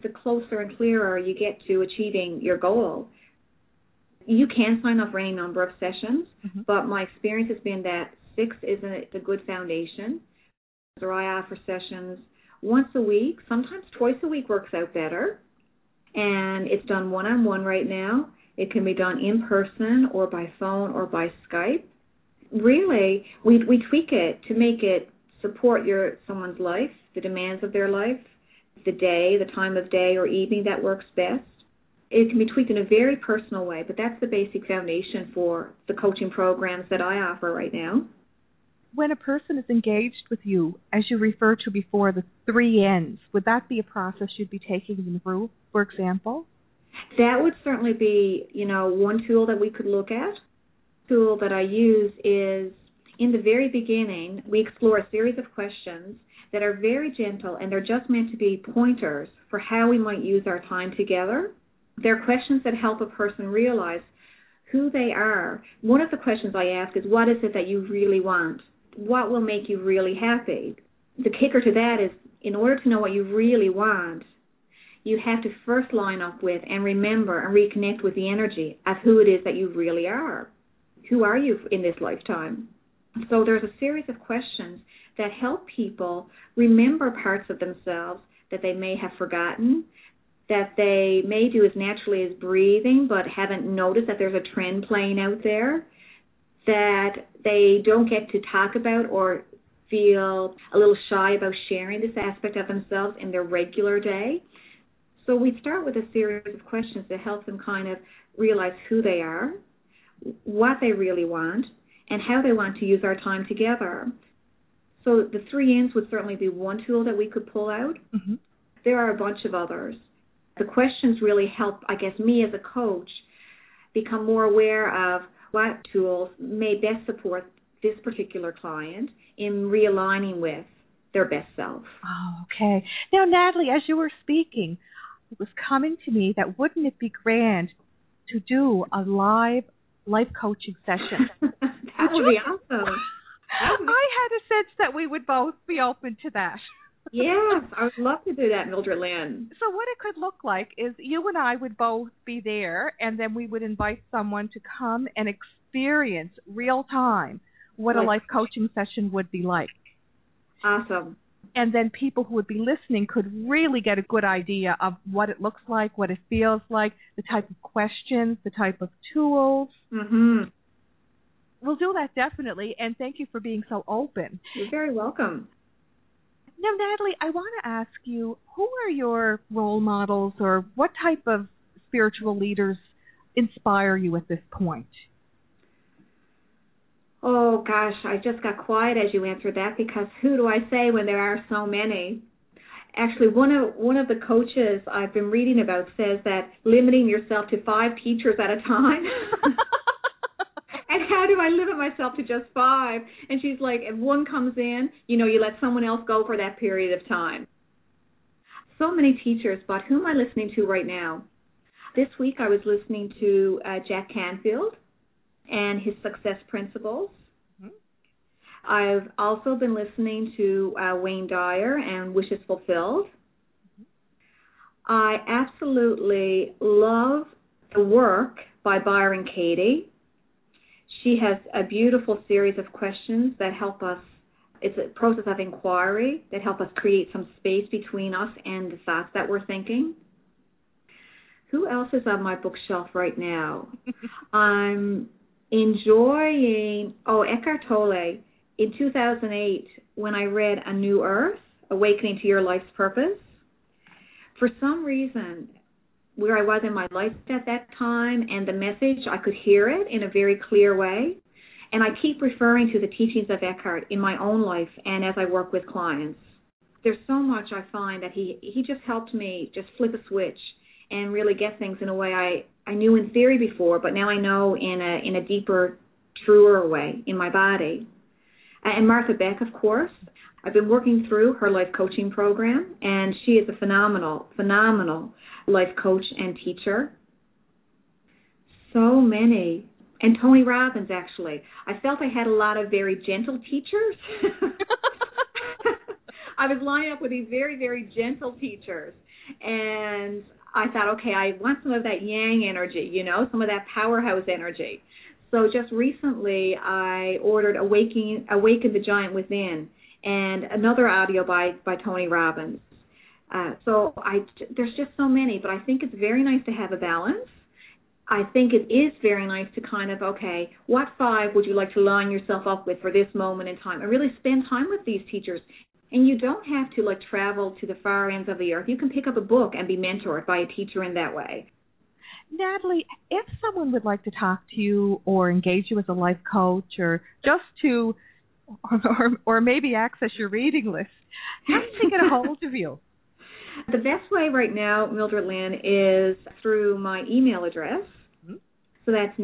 the closer and clearer you get to achieving your goal. You can sign up for any number of sessions, but my experience has been that 6 is a good foundation. So I offer sessions once a week, sometimes twice a week works out better, and it's done one-on-one right now. It can be done in person or by phone or by Skype. Really, we tweak it to make it support someone's life, the demands of their life, the day, the time of day or evening that works best. It can be tweaked in a very personal way, but that's the basic foundation for the coaching programs that I offer right now. When a person is engaged with you, as you referred to before, the 3 N's, would that be a process you'd be taking them through, for example? That would certainly be, one tool that we could look at. The tool that I use is, in the very beginning, we explore a series of questions that are very gentle, and they're just meant to be pointers for how we might use our time together. They're questions that help a person realize who they are. One of the questions I ask is, what is it that you really want? What will make you really happy? The kicker to that is, in order to know what you really want, you have to first line up with and remember and reconnect with the energy of who it is that you really are. Who are you in this lifetime? So there's a series of questions that help people remember parts of themselves that they may have forgotten, that they may do as naturally as breathing but haven't noticed that there's a trend playing out there, that they don't get to talk about or feel a little shy about sharing this aspect of themselves in their regular day. So we start with a series of questions that help them kind of realize who they are, what they really want, and how they want to use our time together. So the 3 N's would certainly be one tool that we could pull out. There are a bunch of others. The questions really help, I guess, me as a coach become more aware of what tools may best support this particular client in realigning with their best self. Oh, okay. Now, Natalie, as you were speaking, it was coming to me that wouldn't it be grand to do a live life coaching session? That would be awesome. I had a sense that we would both be open to that. Yes, I would love to do that, Mildred Lynn. So what it could look like is you and I would both be there, and then we would invite someone to come and experience real time what a life coaching session would be like. Awesome. And then people who would be listening could really get a good idea of what it looks like, what it feels like, the type of questions, the type of tools. We'll do that definitely, and thank you for being so open. You're very welcome. Now, Natalie, I want to ask you, who are your role models, or what type of spiritual leaders inspire you at this point? Oh, gosh, I just got quiet as you answered that, because who do I say when there are so many? Actually, one of the coaches I've been reading about says that limiting yourself to 5 teachers at a time. And how do I limit myself to just 5? And she's like, if one comes in, you let someone else go for that period of time. So many teachers, but who am I listening to right now? This week I was listening to Jack Canfield and his success principles. I've also been listening to Wayne Dyer and Wishes Fulfilled. I absolutely love the work by Byron Katie. She has a beautiful series of questions that help us. It's a process of inquiry that help us create some space between us and the thoughts that we're thinking. Who else is on my bookshelf right now? I'm enjoying, Eckhart Tolle. In 2008, when I read A New Earth, Awakening to Your Life's Purpose, for some reason, where I was in my life at that time and the message, I could hear it in a very clear way. And I keep referring to the teachings of Eckhart in my own life and as I work with clients. There's so much I find that he just helped me just flip a switch and really get things in a way I knew in theory before, but now I know in a deeper, truer way in my body. And Martha Beck, of course. I've been working through her life coaching program, and she is a phenomenal life coach and teacher. So many. And Tony Robbins, actually. I felt I had a lot of very gentle teachers. I was lining up with these very, very gentle teachers. And I thought, okay, I want some of that yang energy, some of that powerhouse energy. So just recently I ordered Awaken the Giant Within and another audio by Tony Robbins. So there's just so many, but I think it's very nice to have a balance. I think it is very nice to kind of, okay, what 5 would you like to line yourself up with for this moment in time and really spend time with these teachers. And you don't have to travel to the far ends of the earth. You can pick up a book and be mentored by a teacher in that way. Natalie, if someone would like to talk to you or engage you as a life coach or just to, or maybe access your reading list, how do they get a hold of you? The best way right now, Mildred Lynn, is through my email address. Mm-hmm. So that's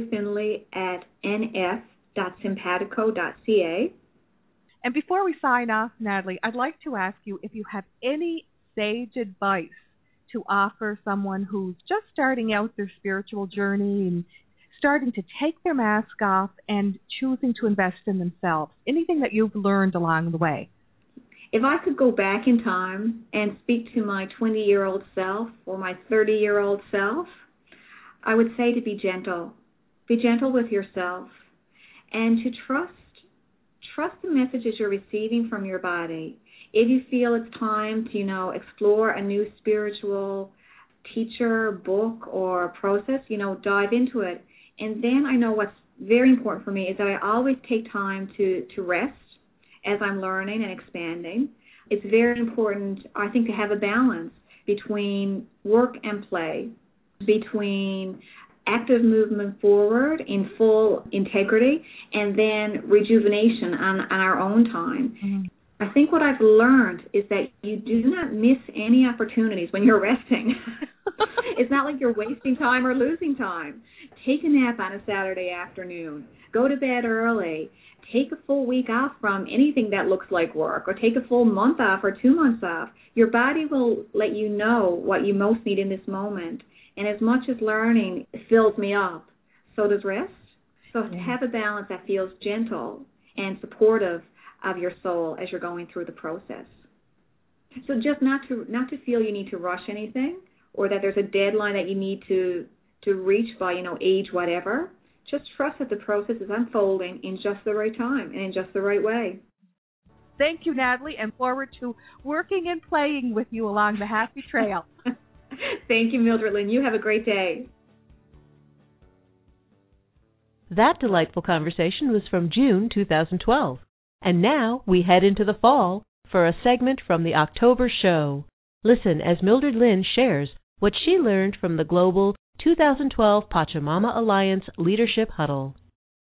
nataliefinley@nf.simpatico.ca. And before we sign off, Natalie, I'd like to ask you if you have any sage advice to offer someone who's just starting out their spiritual journey and starting to take their mask off and choosing to invest in themselves. Anything that you've learned along the way? If I could go back in time and speak to my 20-year-old self or my 30-year-old self, I would say to be gentle. Be gentle with yourself and to trust the messages you're receiving from your body. If you feel it's time to, explore a new spiritual teacher, book, or process, dive into it. And then I know what's very important for me is that I always take time to rest as I'm learning and expanding. It's very important, I think, to have a balance between work and play, between active movement forward in full integrity, and then rejuvenation on our own time. Mm-hmm. I think what I've learned is that you do not miss any opportunities when you're resting. It's not like you're wasting time or losing time. Take a nap on a Saturday afternoon. Go to bed early. Take a full week off from anything that looks like work, or take a full month off or 2 months off. Your body will let you know what you most need in this moment. And as much as learning fills me up, so does rest. So to have a balance that feels gentle and supportive of your soul as you're going through the process. So just not to feel you need to rush anything, or that there's a deadline that you need to reach by, age whatever. Just trust that the process is unfolding in just the right time and in just the right way. Thank you, Natalie, and forward to working and playing with you along the happy trail. Thank you, Mildred Lynn. You have a great day. That delightful conversation was from June 2012. And now we head into the fall for a segment from the October show. Listen as Mildred Lynn shares what she learned from the Global 2012 Pachamama Alliance Leadership Huddle.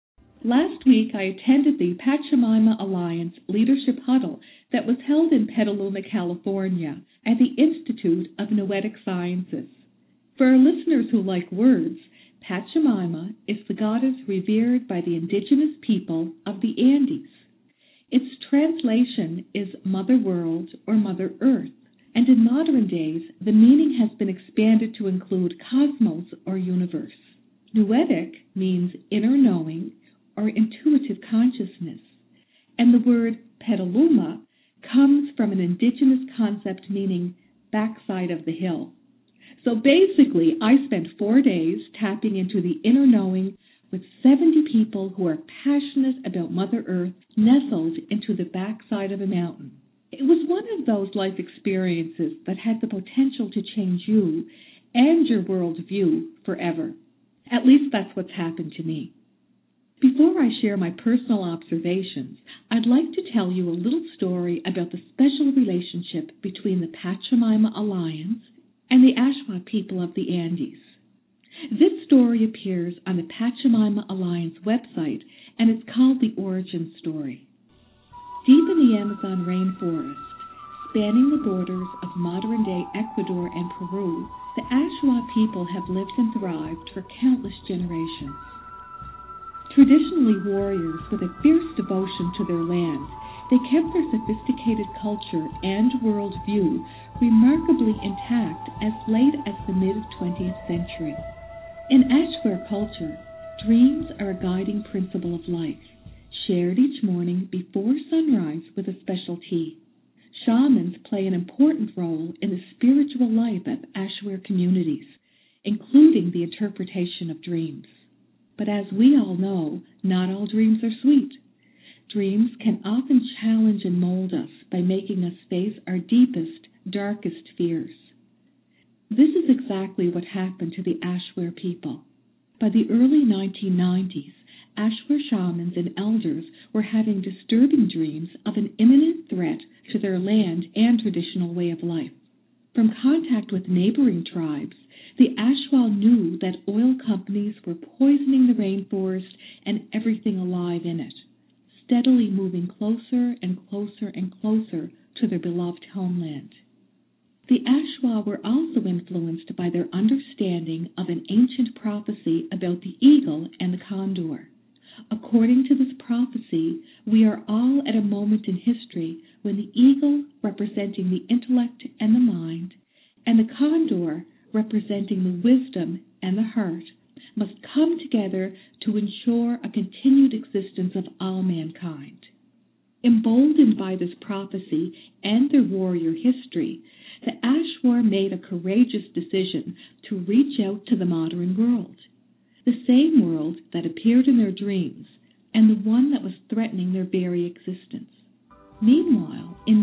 Last week I attended the Pachamama Alliance Leadership Huddle that was held in Petaluma, California at the Institute of Noetic Sciences. For our listeners who like words, Pachamama is the goddess revered by the indigenous people of the Andes. Its translation is Mother World or Mother Earth, and in modern days the meaning has been expanded to include cosmos or universe. Noetic means inner knowing or intuitive consciousness, and the word Petaluma comes from an indigenous concept meaning backside of the hill. So basically, I spent 4 days tapping into the inner knowing with 70 people who are passionate about Mother Earth nestled into the backside of a mountain. It was one of those life experiences that had the potential to change you and your worldview forever. At least that's what's happened to me. Before I share my personal observations, I'd like to tell you a little story about the special relationship between the Pachamama Alliance and the Ashwa people of the Andes. This story appears on the Pachamama Alliance website, and it's called The Origin Story. Deep in the Amazon rainforest, spanning the borders of modern-day Ecuador and Peru, the Ashwa people have lived and thrived for countless generations. Traditionally warriors with a fierce devotion to their land, they kept their sophisticated culture and worldview remarkably intact as late as the mid-20th century. In Ashwa culture, dreams are a guiding principle of life, shared each morning before sunrise with a special tea. Shamans play an important role in the spiritual life of Ashware communities, including the interpretation of dreams. But as we all know, not all dreams are sweet. Dreams can often challenge and mold us by making us face our deepest, darkest fears. This is exactly what happened to the Ashware people. By the early 1990s, Ashware shamans and elders were having disturbing dreams of an imminent threat to their land and traditional way of life. From contact with neighboring tribes, the Ashwal knew that oil companies were poisoning the rainforest and everything alive in it, steadily moving closer and closer and closer to their beloved homeland. The Ashwal were also influenced by their understanding of an ancient prophecy about the eagle and the condor. According to this prophecy, we are all at a moment in history when the eagle, representing the intellect and the mind, and the condor, representing the wisdom and the heart, must come together to ensure a continued existence of all mankind. Emboldened by this prophecy and their warrior history, the Ashwar made a courageous decision to reach out to the modern world, the same world that appeared in their dreams and the one that was threatening their very existence. Meanwhile, in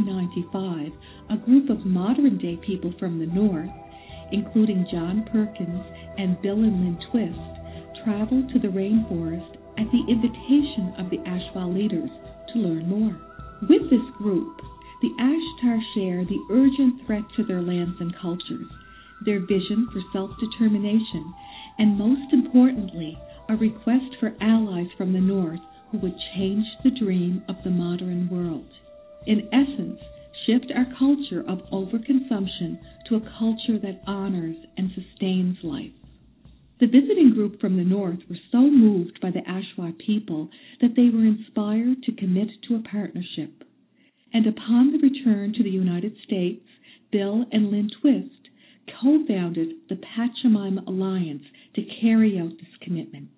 1995, a group of modern-day people from the North, including John Perkins and Bill and Lynn Twist, traveled to the rainforest at the invitation of the Ashwal leaders to learn more. With this group, the Ashtar share the urgent threat to their lands and cultures, their vision for self-determination, and most importantly, a request for allies from the North who would change the dream of the modern world. In essence, shift our culture of overconsumption to a culture that honors and sustains life. The visiting group from the North were so moved by the Ashwar people that they were inspired to commit to a partnership. And upon the return to the United States, Bill and Lynn Twist co-founded the Pachamama Alliance to carry out this commitment.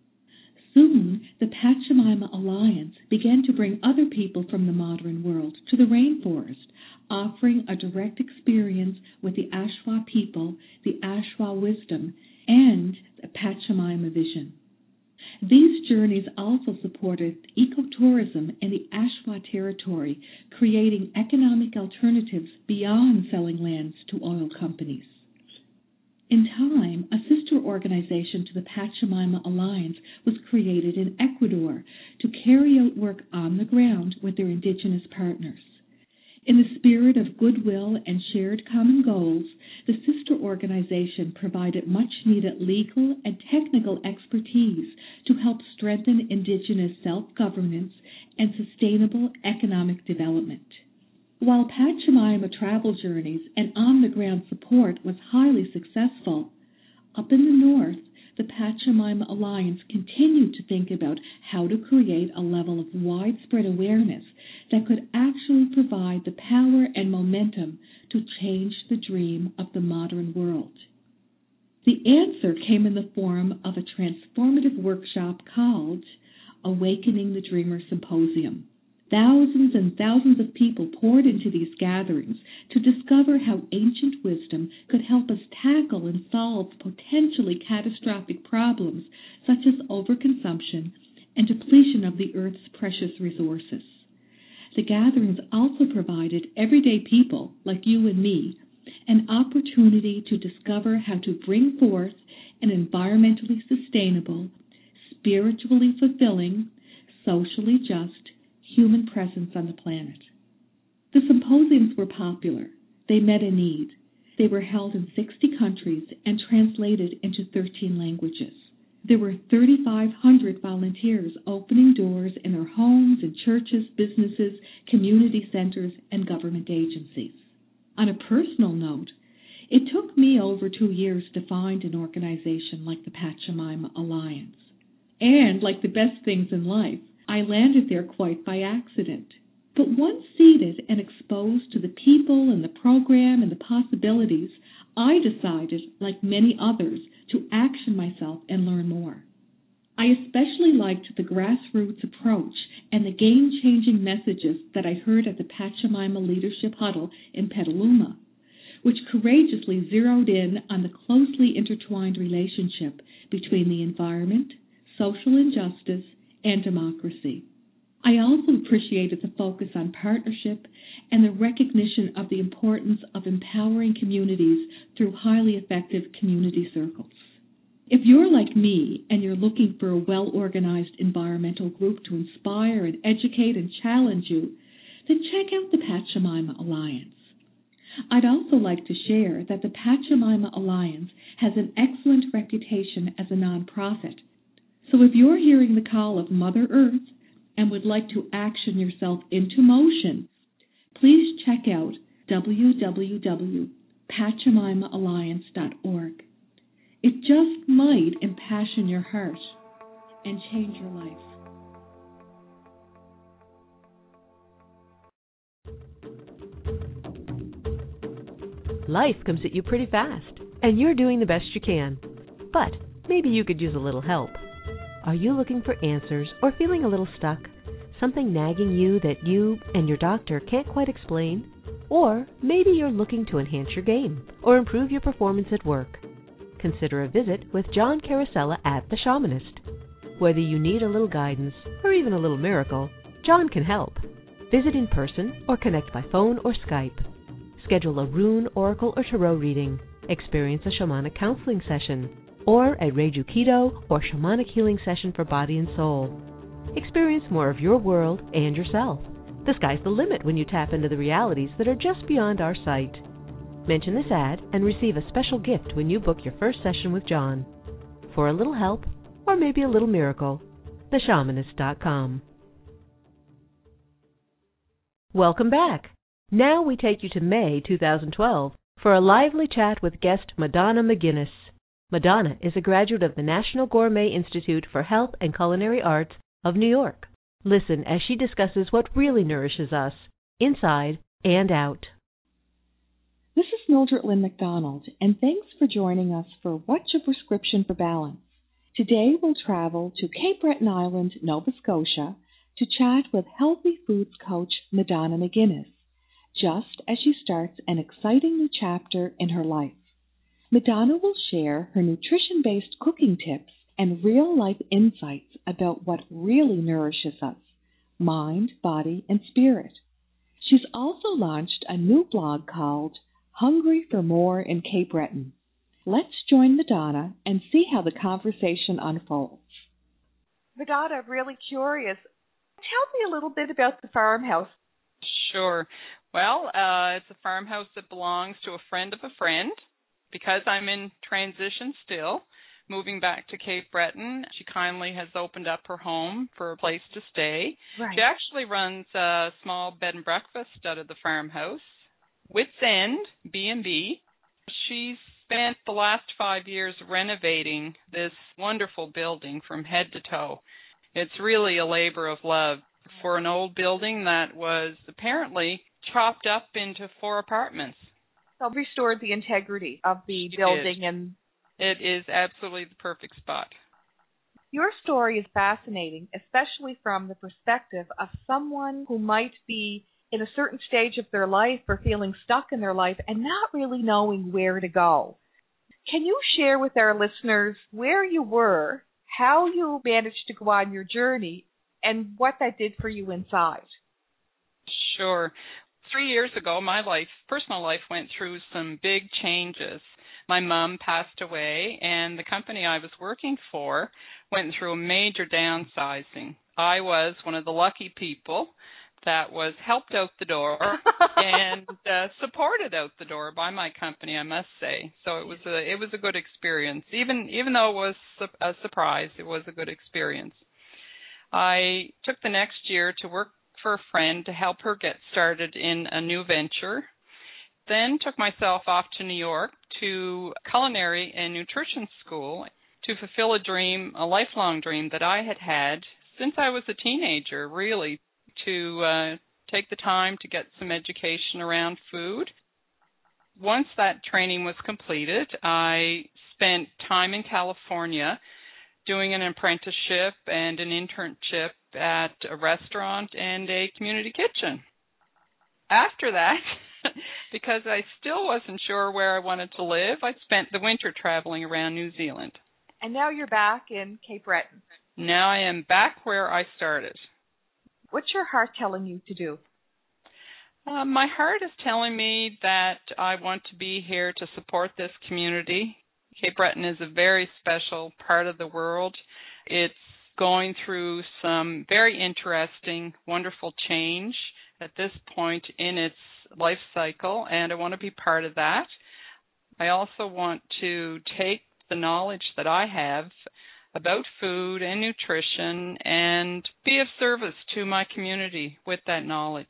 Soon, the Pachamama Alliance began to bring other people from the modern world to the rainforest, offering a direct experience with the Ashwa people, the Ashwa wisdom, and the Pachamama vision. These journeys also supported ecotourism in the Ashwa territory, creating economic alternatives beyond selling lands to oil companies. In time, a sister organization to the Pachamama Alliance was created in Ecuador to carry out work on the ground with their indigenous partners. In the spirit of goodwill and shared common goals, the sister organization provided much-needed legal and technical expertise to help strengthen indigenous self-governance and sustainable economic development. While Pachamama travel journeys and on-the-ground support was highly successful, up in the north, the Pachamama Alliance continued to think about how to create a level of widespread awareness that could actually provide the power and momentum to change the dream of the modern world. The answer came in the form of a transformative workshop called Awakening the Dreamer Symposium. Thousands and thousands of people poured into these gatherings to discover how ancient wisdom could help us tackle and solve potentially catastrophic problems such as overconsumption and depletion of the Earth's precious resources. The gatherings also provided everyday people, like you and me, an opportunity to discover how to bring forth an environmentally sustainable, spiritually fulfilling, socially just, human presence on the planet. The symposiums were popular. They met a need. They were held in 60 countries and translated into 13 languages. There were 3,500 volunteers opening doors in their homes, in churches, businesses, community centers, and government agencies. On a personal note, it took me over 2 years to find an organization like the Pachamama Alliance. And like the best things in life, I landed there quite by accident. But once seated and exposed to the people and the program and the possibilities, I decided, like many others, to action myself and learn more. I especially liked the grassroots approach and the game-changing messages that I heard at the Pachamama Leadership Huddle in Petaluma, which courageously zeroed in on the closely intertwined relationship between the environment, social injustice, and democracy. I also appreciated the focus on partnership and the recognition of the importance of empowering communities through highly effective community circles. If you're like me and you're looking for a well-organized environmental group to inspire and educate and challenge you, then check out the Pachamama Alliance. I'd also like to share that the Pachamama Alliance has an excellent reputation as a nonprofit. So if you're hearing the call of Mother Earth and would like to action yourself into motion, please check out www.pachamamaalliance.org. It just might impassion your heart and change your life. Life comes at you pretty fast, and you're doing the best you can. But maybe you could use a little help. Are you looking for answers or feeling a little stuck? Something nagging you that you and your doctor can't quite explain? Or maybe you're looking to enhance your game or improve your performance at work. Consider a visit with John Carosella at The Shamanist. Whether you need a little guidance or even a little miracle, John can help. Visit in person or connect by phone or Skype. Schedule a rune, oracle, or tarot reading. Experience a shamanic counseling session or a Reiki or shamanic healing session for body and soul. Experience more of your world and yourself. The sky's the limit when you tap into the realities that are just beyond our sight. Mention this ad and receive a special gift when you book your first session with John. For a little help, or maybe a little miracle, theshamanist.com. Welcome back. Now we take you to May 2012 for a lively chat with guest Madonna McGinnis. Madonna is a graduate of the National Gourmet Institute for Health and Culinary Arts of New York. Listen as she discusses what really nourishes us, inside and out. This is Mildred Lynn McDonald, and thanks for joining us for What's Your Prescription for Balance? Today we'll travel to Cape Breton Island, Nova Scotia, to chat with healthy foods coach Madonna McGinnis, just as she starts an exciting new chapter in her life. Madonna will share her nutrition-based cooking tips and real-life insights about what really nourishes us, mind, body, and spirit. She's also launched a new blog called Hungry for More in Cape Breton. Let's join Madonna and see how the conversation unfolds. Madonna, I'm really curious. Tell me a little bit about the farmhouse. Sure. Well, it's a farmhouse that belongs to a friend of a friend. Because I'm in transition still, moving back to Cape Breton, she kindly has opened up her home for a place to stay. Right. She actually runs a small bed and breakfast out of the farmhouse. Wits End, B&B. She's spent the last 5 years renovating this wonderful building from head to toe. It's really a labor of love for an old building that was apparently chopped up into 4 apartments. So restored the integrity of the building. And it is absolutely the perfect spot. Your story is fascinating, especially from the perspective of someone who might be in a certain stage of their life or feeling stuck in their life and not really knowing where to go. Can you share with our listeners where you were, how you managed to go on your journey, and what that did for you inside? Sure. 3 years ago, my personal life went through some big changes. My mom passed away, and the company I was working for went through a major downsizing. I was one of the lucky people that was helped out the door and supported out the door by my company, I must say. So it was a good experience. Even though it was a surprise, it was a good experience. I took the next year to work for a friend to help her get started in a new venture. Then took myself off to New York to culinary and nutrition school to fulfill a lifelong dream that I had had since I was a teenager, really, to take the time to get some education around food. Once that training was completed, I spent time in California doing an apprenticeship and an internship at a restaurant and a community kitchen. After that, because I still wasn't sure where I wanted to live, I spent the winter traveling around New Zealand. And now you're back in Cape Breton. Now I am back where I started. What's your heart telling you to do? My heart is telling me that I want to be here to support this community. Cape Breton is a very special part of the world. It's going through some very interesting, wonderful change at this point in its life cycle, and I want to be part of that. I also want to take the knowledge that I have about food and nutrition and be of service to my community with that knowledge.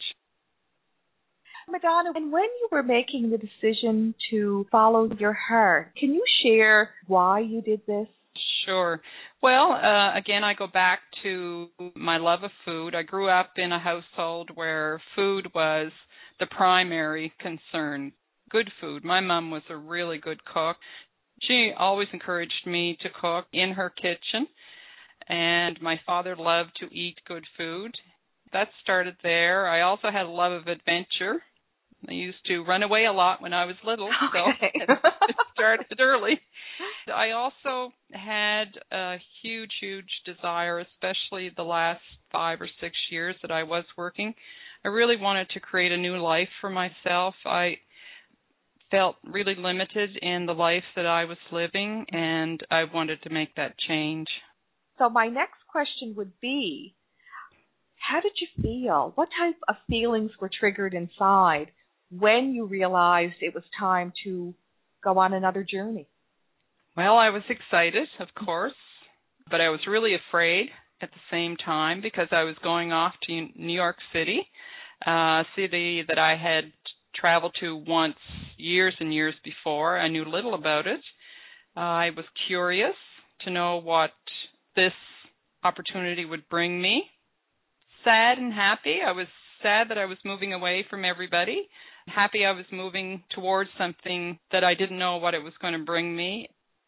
Madonna, and when you were making the decision to follow your heart, can you share why you did this? Sure. Well, again, I go back to my love of food. I grew up in a household where food was the primary concern, good food. My mom was a really good cook. She always encouraged me to cook in her kitchen, and my father loved to eat good food. That started there. I also had a love of adventure. I used to run away a lot when I was little, so it started early. I also had a huge, huge desire, especially the last 5 or 6 years that I was working. I really wanted to create a new life for myself. I felt really limited in the life that I was living, and I wanted to make that change. So my next question would be, how did you feel? What type of feelings were triggered inside when you realized it was time to go on another journey? Well, I was excited, of course, but I was really afraid at the same time because I was going off to New York City, a city that I had traveled to once years and years before. I knew little about it. I was curious to know what this opportunity would bring me. Sad and happy. I was sad that I was moving away from everybody. Happy I was moving towards something that I didn't know what it was going to bring me.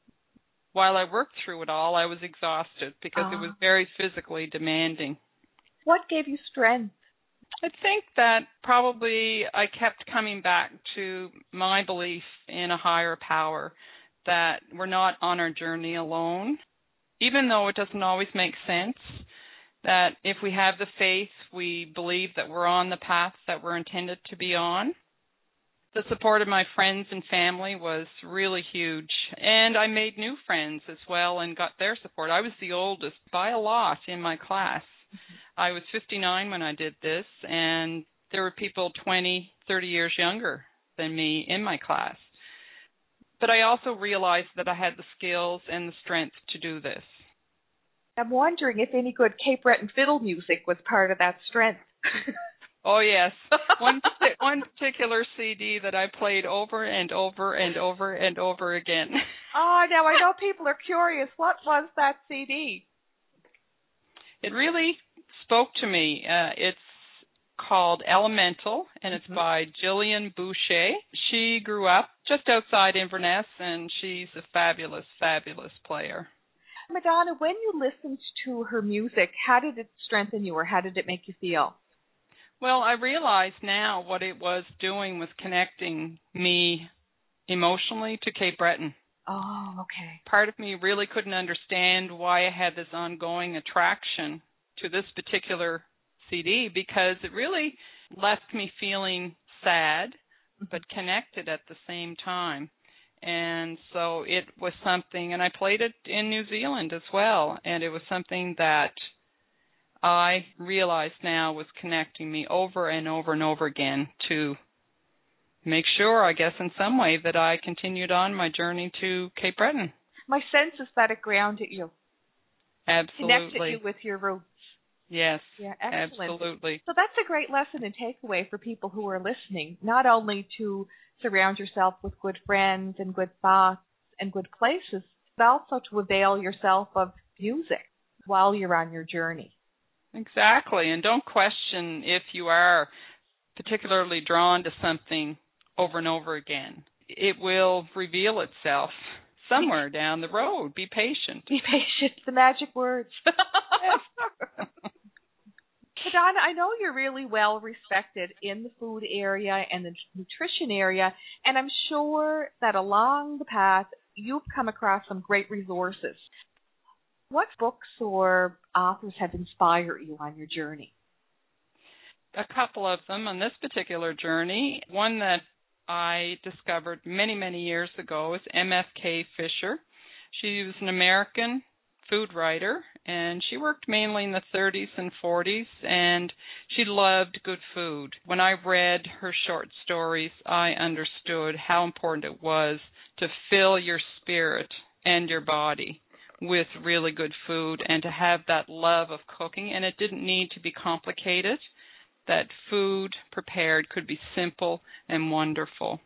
While I worked through it all, I was exhausted because it was very physically demanding. What gave you strength? I think that probably I kept coming back to my belief in a higher power, that we're not on our journey alone, even though it doesn't always make sense, that if we have the faith, we believe that we're on the path that we're intended to be on. The support of my friends and family was really huge, and I made new friends as well and got their support. I was the oldest by a lot in my class. I was 59 when I did this, and there were people 20, 30 years younger than me in my class. But I also realized that I had the skills and the strength to do this. I'm wondering if any good Cape Breton fiddle music was part of that strength. Oh, yes. One particular CD that I played over and over and over and over again. Oh, now I know people are curious. What was that CD? It really spoke to me. It's called Elemental, and it's by Jillian Boucher. She grew up just outside Inverness, and she's a fabulous, fabulous player. Madonna, when you listened to her music, how did it strengthen you, or how did it make you feel? Well, I realize now what it was doing was connecting me emotionally to Cape Breton. Oh, okay. Part of me really couldn't understand why I had this ongoing attraction to this particular CD, because it really left me feeling sad but connected at the same time. And so it was something, and I played it in New Zealand as well, and it was something that I realize now was connecting me over and over and over again to make sure, I guess, in some way that I continued on my journey to Cape Breton. My sense is that it grounded you. Absolutely. Connected you with your roots. Yes, yeah, excellent. Absolutely. So that's a great lesson and takeaway for people who are listening, not only to surround yourself with good friends and good thoughts and good places, but also to avail yourself of music while you're on your journey. Exactly, and don't question if you are particularly drawn to something over and over again. It will reveal itself somewhere down the road. Be patient. Be patient. The magic words. Donna, I know you're really well respected in the food area and the nutrition area, and I'm sure that along the path you've come across some great resources. What books or authors have inspired you on your journey? A couple of them on this particular journey. One that I discovered many, many years ago is MFK Fisher. She was an American food writer, and she worked mainly in the 30s and 40s, and she loved good food. When I read her short stories, I understood how important it was to fill your spirit and your body with really good food and to have that love of cooking, and it didn't need to be complicated. That food prepared could be simple and wonderful.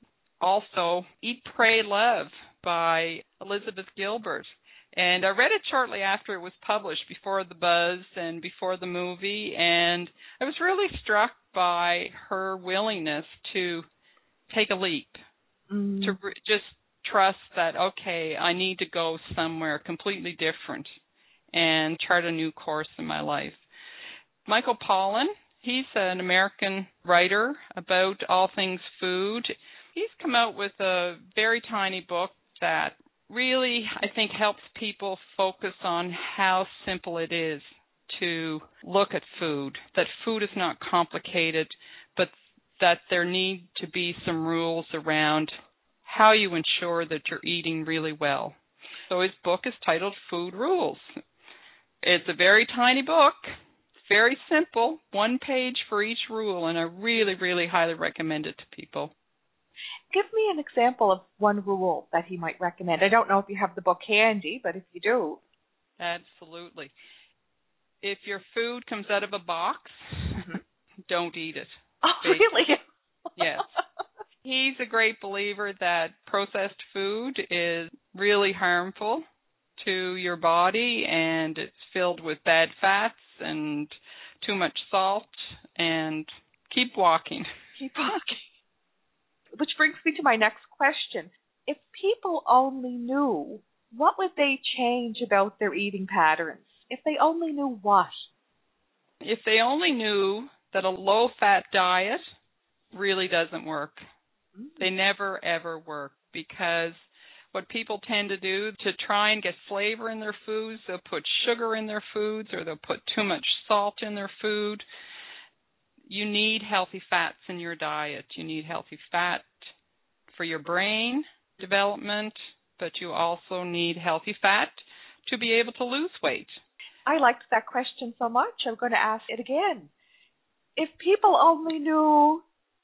Also, Eat, Pray, Love by Elizabeth Gilbert. And I read it shortly after it was published, before the buzz and before the movie, and I was really struck by her willingness to take a leap, to just trust that, okay, I need to go somewhere completely different and chart a new course in my life. Michael Pollan, he's an American writer about all things food. He's come out with a very tiny book that really, I think, helps people focus on how simple it is to look at food, that food is not complicated, but that there need to be some rules around how you ensure that you're eating really well. So his book is titled Food Rules. It's a very tiny book, very simple, one page for each rule, and I really, really highly recommend it to people. Give me an example of one rule that he might recommend. I don't know if you have the book handy, but if you do. Absolutely. If your food comes out of a box, don't eat it. Oh, really? Yes. He's a great believer that processed food is really harmful to your body, and it's filled with bad fats and too much salt, and keep walking. Keep walking. Which brings me to my next question. If people only knew, what would they change about their eating patterns? If they only knew what? If they only knew that a low-fat diet really doesn't work. They never, ever work, because what people tend to do to try and get flavor in their foods, they'll put sugar in their foods, or they'll put too much salt in their food. You need healthy fats in your diet. You need healthy fat for your brain development, but you also need healthy fat to be able to lose weight. I liked that question so much, I'm going to ask it again. If people only knew...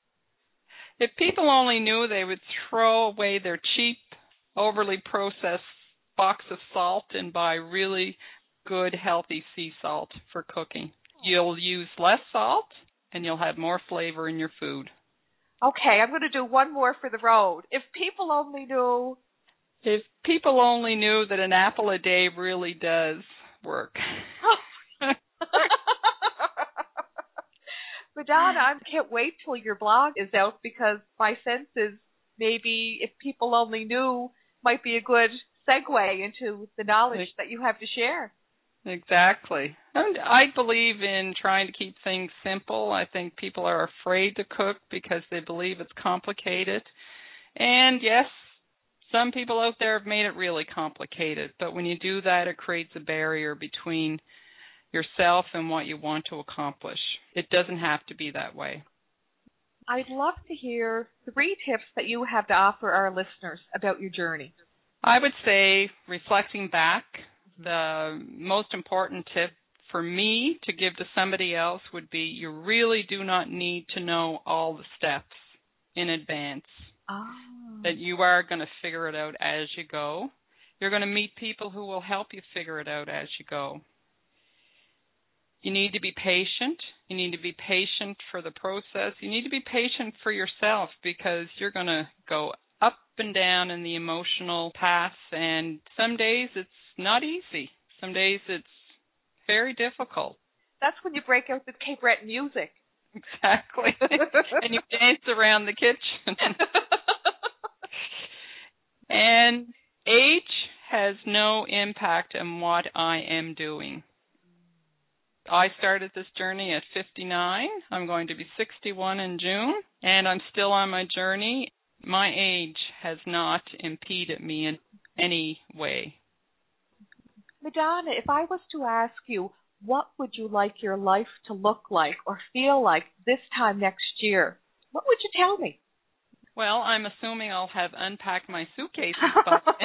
If people only knew, they would throw away their cheap, overly processed box of salt and buy really good, healthy sea salt for cooking. You'll use less salt, and you'll have more flavor in your food. Okay, I'm going to do one more for the road. If people only knew... If people only knew that an apple a day really does work. Madonna, I can't wait till your blog is out, because my sense is maybe if people only knew might be a good segue into the knowledge that you have to share. Exactly. And I believe in trying to keep things simple. I think people are afraid to cook because they believe it's complicated. And yes, some people out there have made it really complicated, but when you do that, it creates a barrier between yourself and what you want to accomplish. It doesn't have to be that way. I'd love to hear 3 tips that you have to offer our listeners about your journey. I would say, reflecting back, the most important tip for me to give to somebody else would be you really do not need to know all the steps in advance. That you are going to figure it out as you go. You're going to meet people who will help you figure it out as you go. You need to be patient. You need to be patient for the process. You need to be patient for yourself, because you're going to go up and down in the emotional path, and some days it's not easy. Some days it's very difficult. That's when you break out the Cape Breton music. Exactly. And you dance around the kitchen. And Age has no impact on what I am doing. I started this journey at 59. I'm going to be 61 in June, and I'm still on my journey. My age has not impeded me in any way. Madonna, if I was to ask you, what would you like your life to look like or feel like this time next year, what would you tell me? Well, I'm assuming I'll have unpacked my suitcases by then,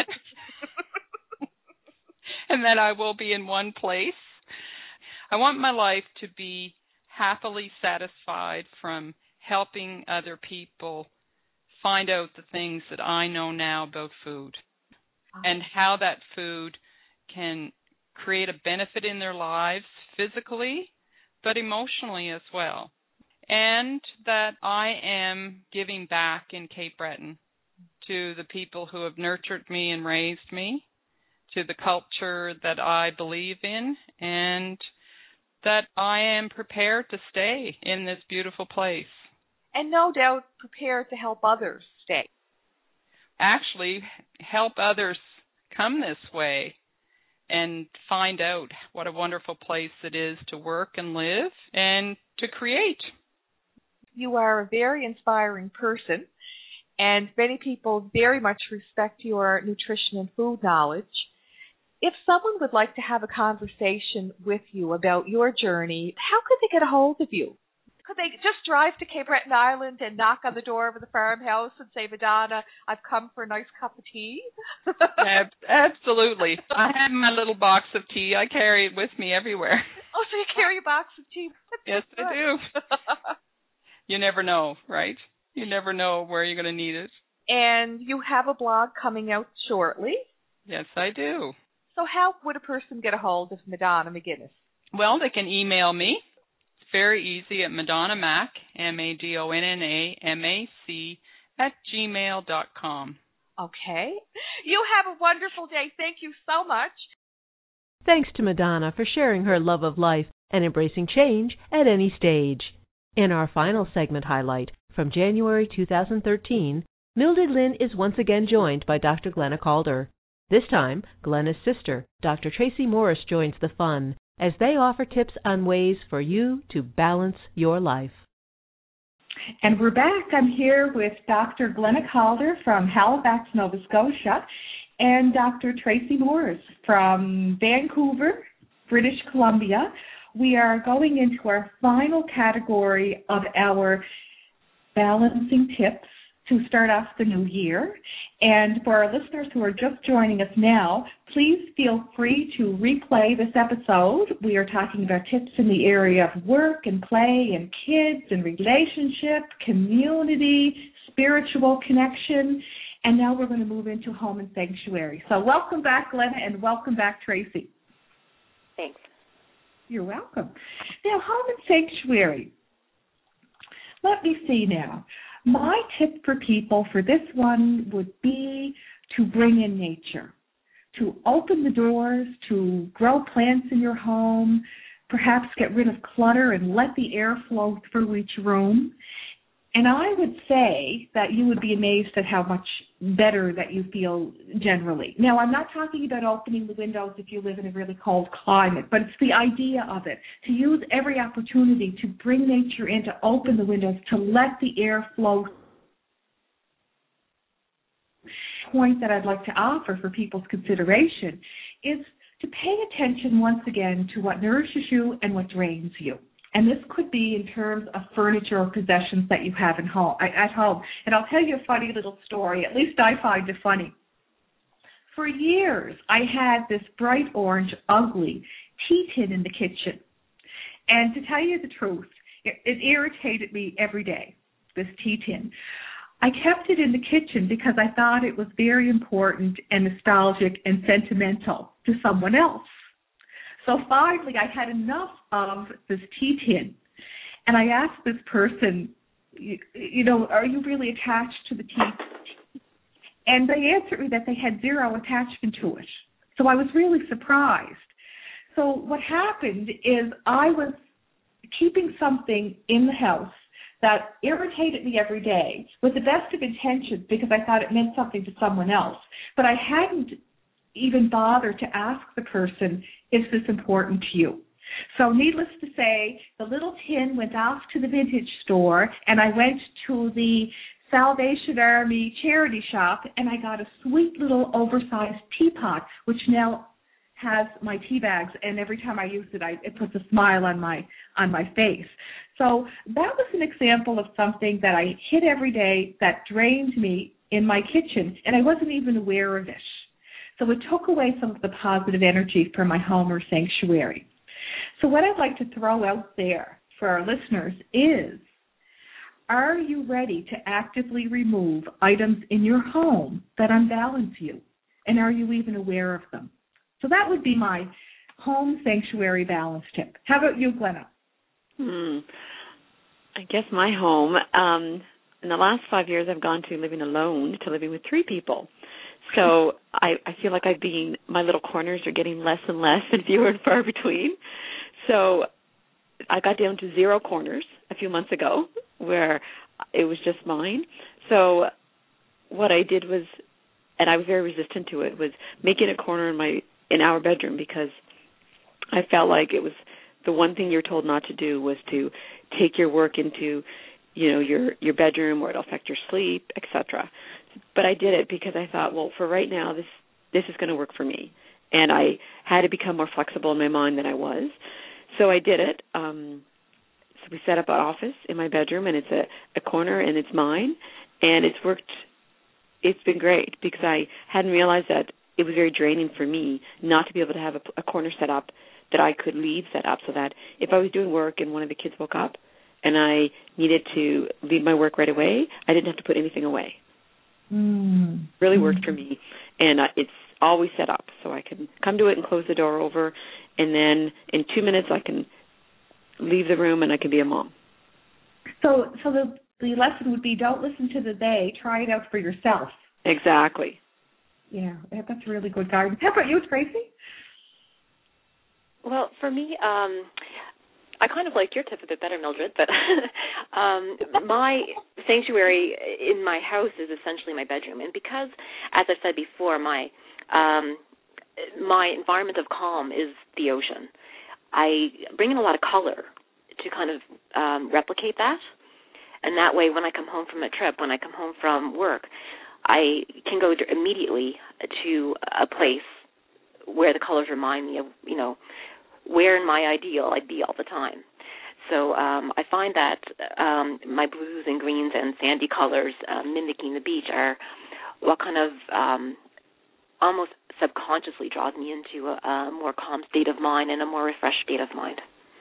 and that I will be in one place. I want my life to be happily satisfied from helping other people find out the things that I know now about food and how that food can create a benefit in their lives physically, but emotionally as well. And that I am giving back in Cape Breton to the people who have nurtured me and raised me, to the culture that I believe in, and that I am prepared to stay in this beautiful place. And no doubt prepared to help others stay. Actually, help others come this way and find out what a wonderful place it is to work and live and to create. You are a very inspiring person, and many people very much respect your nutrition and food knowledge. If someone would like to have a conversation with you about your journey, how could they get a hold of you? Could they just drive to Cape Breton Island and knock on the door of the farmhouse and say, Madonna, I've come for a nice cup of tea? Absolutely. I have my little box of tea. I carry it with me everywhere. Oh, so you carry a box of tea? Yes, I do. You never know, right? You never know where you're going to need it. And you have a blog coming out shortly. Yes, I do. So how would a person get a hold of Madonna McGuinness? Well, they can email me. It's very easy at MadonnaMac, MADONNAMAC, @gmail.com. Okay. You have a wonderful day. Thank you so much. Thanks to Madonna for sharing her love of life and embracing change at any stage. In our final segment highlight from January 2013, Mildred Lynn is once again joined by Dr. Glenna Calder. This time, Glenna's sister, Dr. Tracy Morris, joins the fun as they offer tips on ways for you to balance your life. And we're back. I'm here with Dr. Glenna Calder from Halifax, Nova Scotia, and Dr. Tracy Morris from Vancouver, British Columbia. We are going into our final category of our balancing tips to start off the new year. And for our listeners who are just joining us now, please feel free to replay this episode. We are talking about tips in the area of work and play and kids and relationship, community, spiritual connection. And now we're going to move into home and sanctuary. So welcome back, Glenna, and welcome back, Tracy. Thanks. You're welcome. Now, home and sanctuary. Let me see now. My tip for people for this one would be to bring in nature, to open the doors, to grow plants in your home, perhaps get rid of clutter and let the air flow through each room. And I would say that you would be amazed at how much better that you feel generally. Now, I'm not talking about opening the windows if you live in a really cold climate, but it's the idea of it, to use every opportunity to bring nature in, to open the windows, to let the air flow. Point that I'd like to offer for people's consideration is to pay attention once again to what nourishes you and what drains you. And this could be in terms of furniture or possessions that you have at home. And I'll tell you a funny little story. At least I find it funny. For years, I had this bright orange, ugly tea tin in the kitchen. And to tell you the truth, it irritated me every day, this tea tin. I kept it in the kitchen because I thought it was very important and nostalgic and sentimental to someone else. So finally, I had enough of this tea tin, and I asked this person, you know, are you really attached to the tea? And they answered me that they had zero attachment to it. So I was really surprised. So what happened is I was keeping something in the house that irritated me every day with the best of intentions because I thought it meant something to someone else. But I hadn't even bothered to ask the person, is this important to you? So needless to say, the little tin went off to the vintage store, and I went to the Salvation Army charity shop, and I got a sweet little oversized teapot, which now has my tea bags, and every time I use it, it puts a smile on my face. So that was an example of something that I hit every day that drained me in my kitchen, and I wasn't even aware of it. So it took away some of the positive energy from my home or sanctuary. So what I'd like to throw out there for our listeners is, are you ready to actively remove items in your home that unbalance you? And are you even aware of them? So that would be my home sanctuary balance tip. How about you, Glenna? I guess my home, in the last 5 years, I've gone to living alone to living with 3 people. So I feel like my little corners are getting less and less and fewer and far between. So I got down to 0 corners a few months ago where it was just mine. So what I did was, and I was very resistant to it, was making a corner in our bedroom, because I felt like it was the one thing you're told not to do was to take your work into, your bedroom, or it'll affect your sleep, etc. But I did it because I thought, well, for right now, this is going to work for me. And I had to become more flexible in my mind than I was. So I did it. So we set up an office in my bedroom, and it's a corner, and it's mine. And it's worked. It's been great, because I hadn't realized that it was very draining for me not to be able to have a corner set up that I could leave set up, so that if I was doing work and one of the kids woke up and I needed to leave my work right away, I didn't have to put anything away. Really worked for me. And it's always set up, so I can come to it and close the door over, and then in 2 minutes I can leave the room and I can be a mom. So the lesson would be, don't listen to the they, try it out for yourself. Exactly. Yeah, that's really good guidance. How about you, Tracy? Well, for me, I kind of liked your tip a bit better, Mildred, but my sanctuary in my house is essentially my bedroom. And because, as I've said before, my environment of calm is the ocean, I bring in a lot of color to kind of replicate that. And that way, when I come home from a trip, when I come home from work, I can go immediately to a place where the colors remind me of, where in my ideal I'd be all the time. So I find that my blues and greens and sandy colors mimicking the beach are what kind of almost subconsciously draws me into a more calm state of mind and a more refreshed state of mind.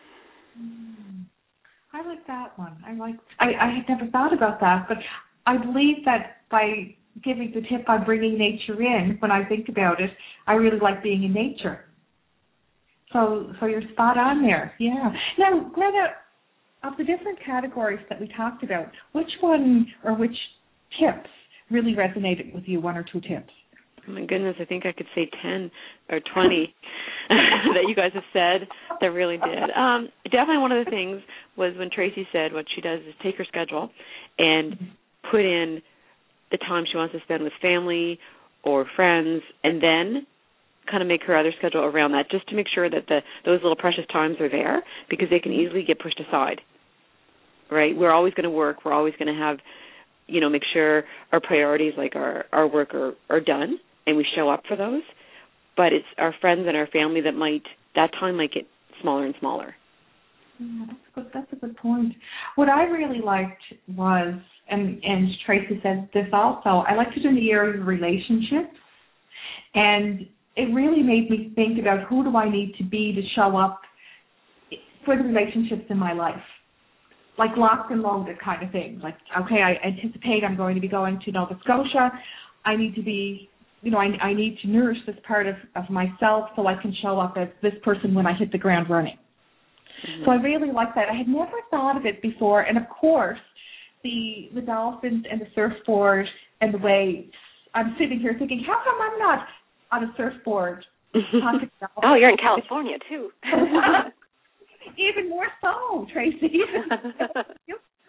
I like that one. I had never thought about that, but I believe that by giving the tip on bringing nature in, when I think about it, I really like being in nature. So you're spot on there. Yeah. Now, Greta, of the different categories that we talked about, which one or which tips really resonated with you, 1 or 2 tips? Oh my goodness, I think I could say 10 or 20 that you guys have said that really did. Definitely one of the things was when Tracy said what she does is take her schedule and put in the time she wants to spend with family or friends, and then kind of make her other schedule around that, just to make sure that those little precious times are there, because they can easily get pushed aside, right? We're always going to work. We're always going to have, make sure our priorities like our work are done, and we show up for those. But it's our friends and our family that time might get smaller and smaller. Yeah, that's a good point. What I really liked was, and Tracy said this also, I liked it in the area of relationships, and it really made me think about who do I need to be to show up for the relationships in my life, like locked and loaded kind of thing. Like, okay, I anticipate I'm going to be going to Nova Scotia. I need to be, I need to nourish this part of myself so I can show up as this person when I hit the ground running. So I really like that. I had never thought of it before. And, of course, the dolphins and the surfboard and the waves, I'm sitting here thinking, how come I'm not on a surfboard? Oh, you're in California, too. Even more so, Tracy. For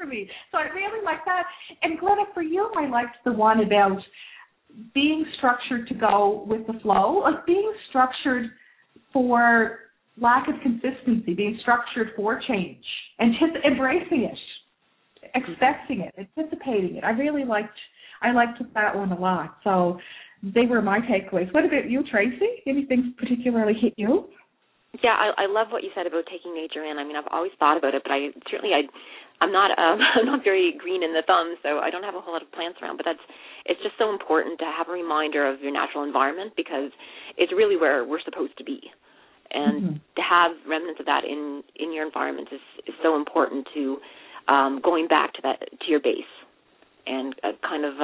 for me. So I really like that. And Glenna, for you, I liked the one about being structured to go with the flow, like being structured for lack of consistency, being structured for change, and embracing it, expecting it, anticipating it. I liked that one a lot. So they were my takeaways. What about you, Tracy? Anything particularly hit you? Yeah, I love what you said about taking nature in. I mean, I've always thought about it, but I'm not I'm not very green in the thumb, so I don't have a whole lot of plants around. But it's just so important to have a reminder of your natural environment, because it's really where we're supposed to be, and to have remnants of that in your environment is so important to going back to your base, and kind of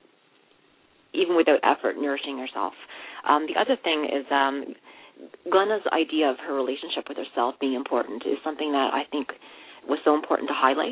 even without effort, nourishing yourself. The other thing is Glenna's idea of her relationship with herself being important is something that I think was so important to highlight,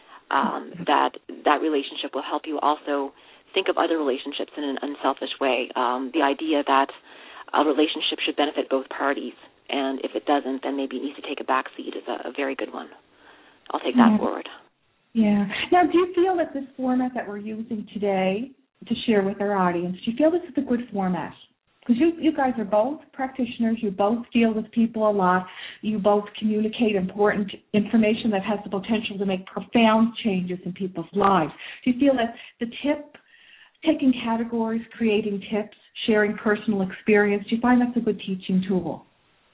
that relationship will help you also think of other relationships in an unselfish way. The idea that a relationship should benefit both parties, and if it doesn't, then maybe it needs to take a back seat is a very good one. I'll take that forward. Yeah. Now, do you feel that this format that we're using today to share with our audience, do you feel this is a good format? Because you guys are both practitioners, you both deal with people a lot, you both communicate important information that has the potential to make profound changes in people's lives. Do you feel that the taking categories, creating tips, sharing personal experience, do you find that's a good teaching tool?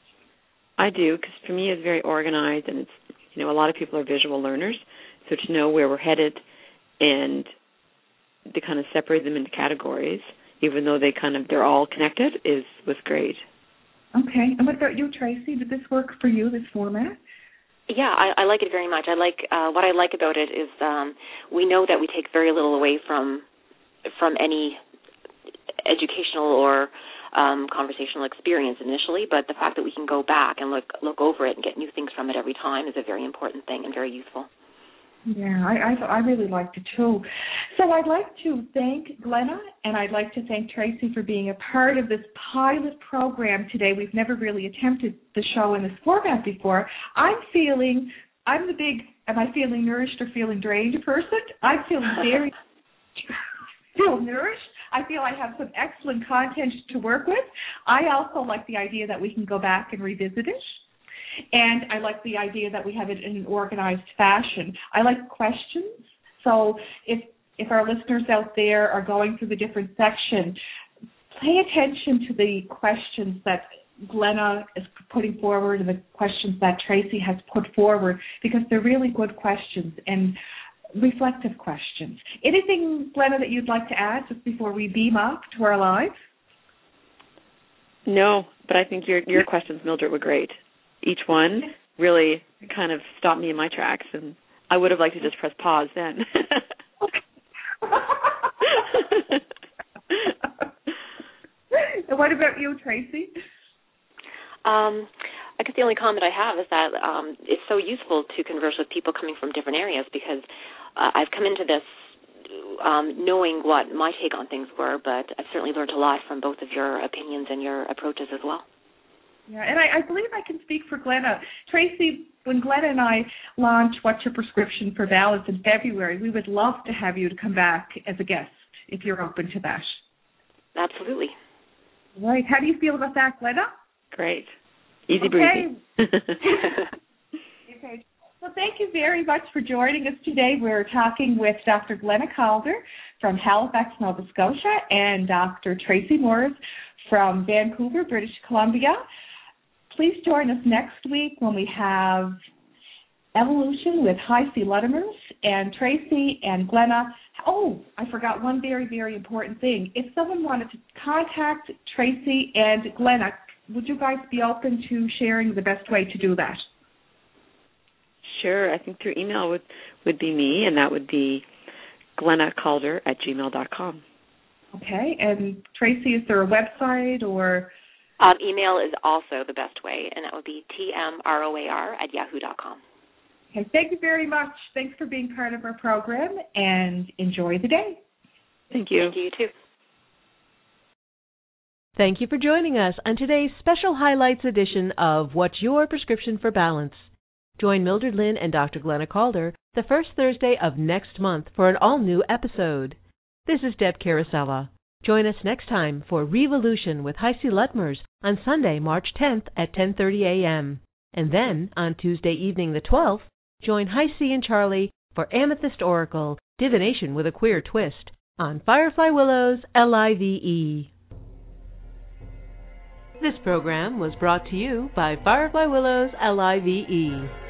I do, because for me it's very organized, and it's, a lot of people are visual learners, so to know where we're headed and to kind of separate them into categories, even though they're all connected, was great. Okay. And what about you, Tracy? Did this work for you, this format? Yeah, I like it very much. What I like about it is we know that we take very little away from any educational or conversational experience initially, but the fact that we can go back and look over it and get new things from it every time is a very important thing and very useful. Yeah, I really liked it too. So I'd like to thank Glenna, and I'd like to thank Tracy for being a part of this pilot program today. We've never really attempted the show in this format before. I'm the big, am I feeling nourished or feeling drained person? I'm feeling feel nourished. I feel I have some excellent content to work with. I also like the idea that we can go back and revisit it. And I like the idea that we have it in an organized fashion. I like questions. So if our listeners out there are going through the different sections, pay attention to the questions that Glenna is putting forward and the questions that Tracy has put forward, because they're really good questions and reflective questions. Anything, Glenna, that you'd like to add just before we beam up to our lives? No, but I think your questions, Mildred, were great. Each one really kind of stopped me in my tracks, and I would have liked to just press pause then. And what about you, Tracy? I guess the only comment I have is that it's so useful to converse with people coming from different areas, because I've come into this knowing what my take on things were, but I've certainly learned a lot from both of your opinions and your approaches as well. Yeah, and I believe I can speak for Glenna. Tracy, when Glenna and I launch What's Your Prescription for Balance in February, we would love to have you to come back as a guest, if you're open to that. Absolutely. Right. How do you feel about that, Glenna? Great. Easy breezy. Okay. Well, thank you very much for joining us today. We're talking with Dr. Glenna Calder from Halifax, Nova Scotia, and Dr. Tracy Morris from Vancouver, British Columbia. Please join us next week when we have Evolution with Heisey Ludemers and Tracy and Glenna. Oh, I forgot one very, very important thing. If someone wanted to contact Tracy and Glenna, would you guys be open to sharing the best way to do that? Sure. I think through email would be me, and that would be glennacalder@gmail.com. Okay. And Tracy, is there a website or? Email is also the best way, and that would be tmroar@yahoo.com. Okay, thank you very much. Thanks for being part of our program, and enjoy the day. Thank you. Thank you, you too. Thank you for joining us on today's special highlights edition of What's Your Prescription for Balance. Join Mildred Lynn and Dr. Glenna Calder the first Thursday of next month for an all-new episode. This is Deb Carosella. Join us next time for Revolution with Heisey Lutmers on Sunday, March 10th at 10:30 a.m. And then, on Tuesday evening the 12th, join Heisey and Charlie for Amethyst Oracle, Divination with a Queer Twist, on Firefly Willows LIVE. This program was brought to you by Firefly Willows LIVE.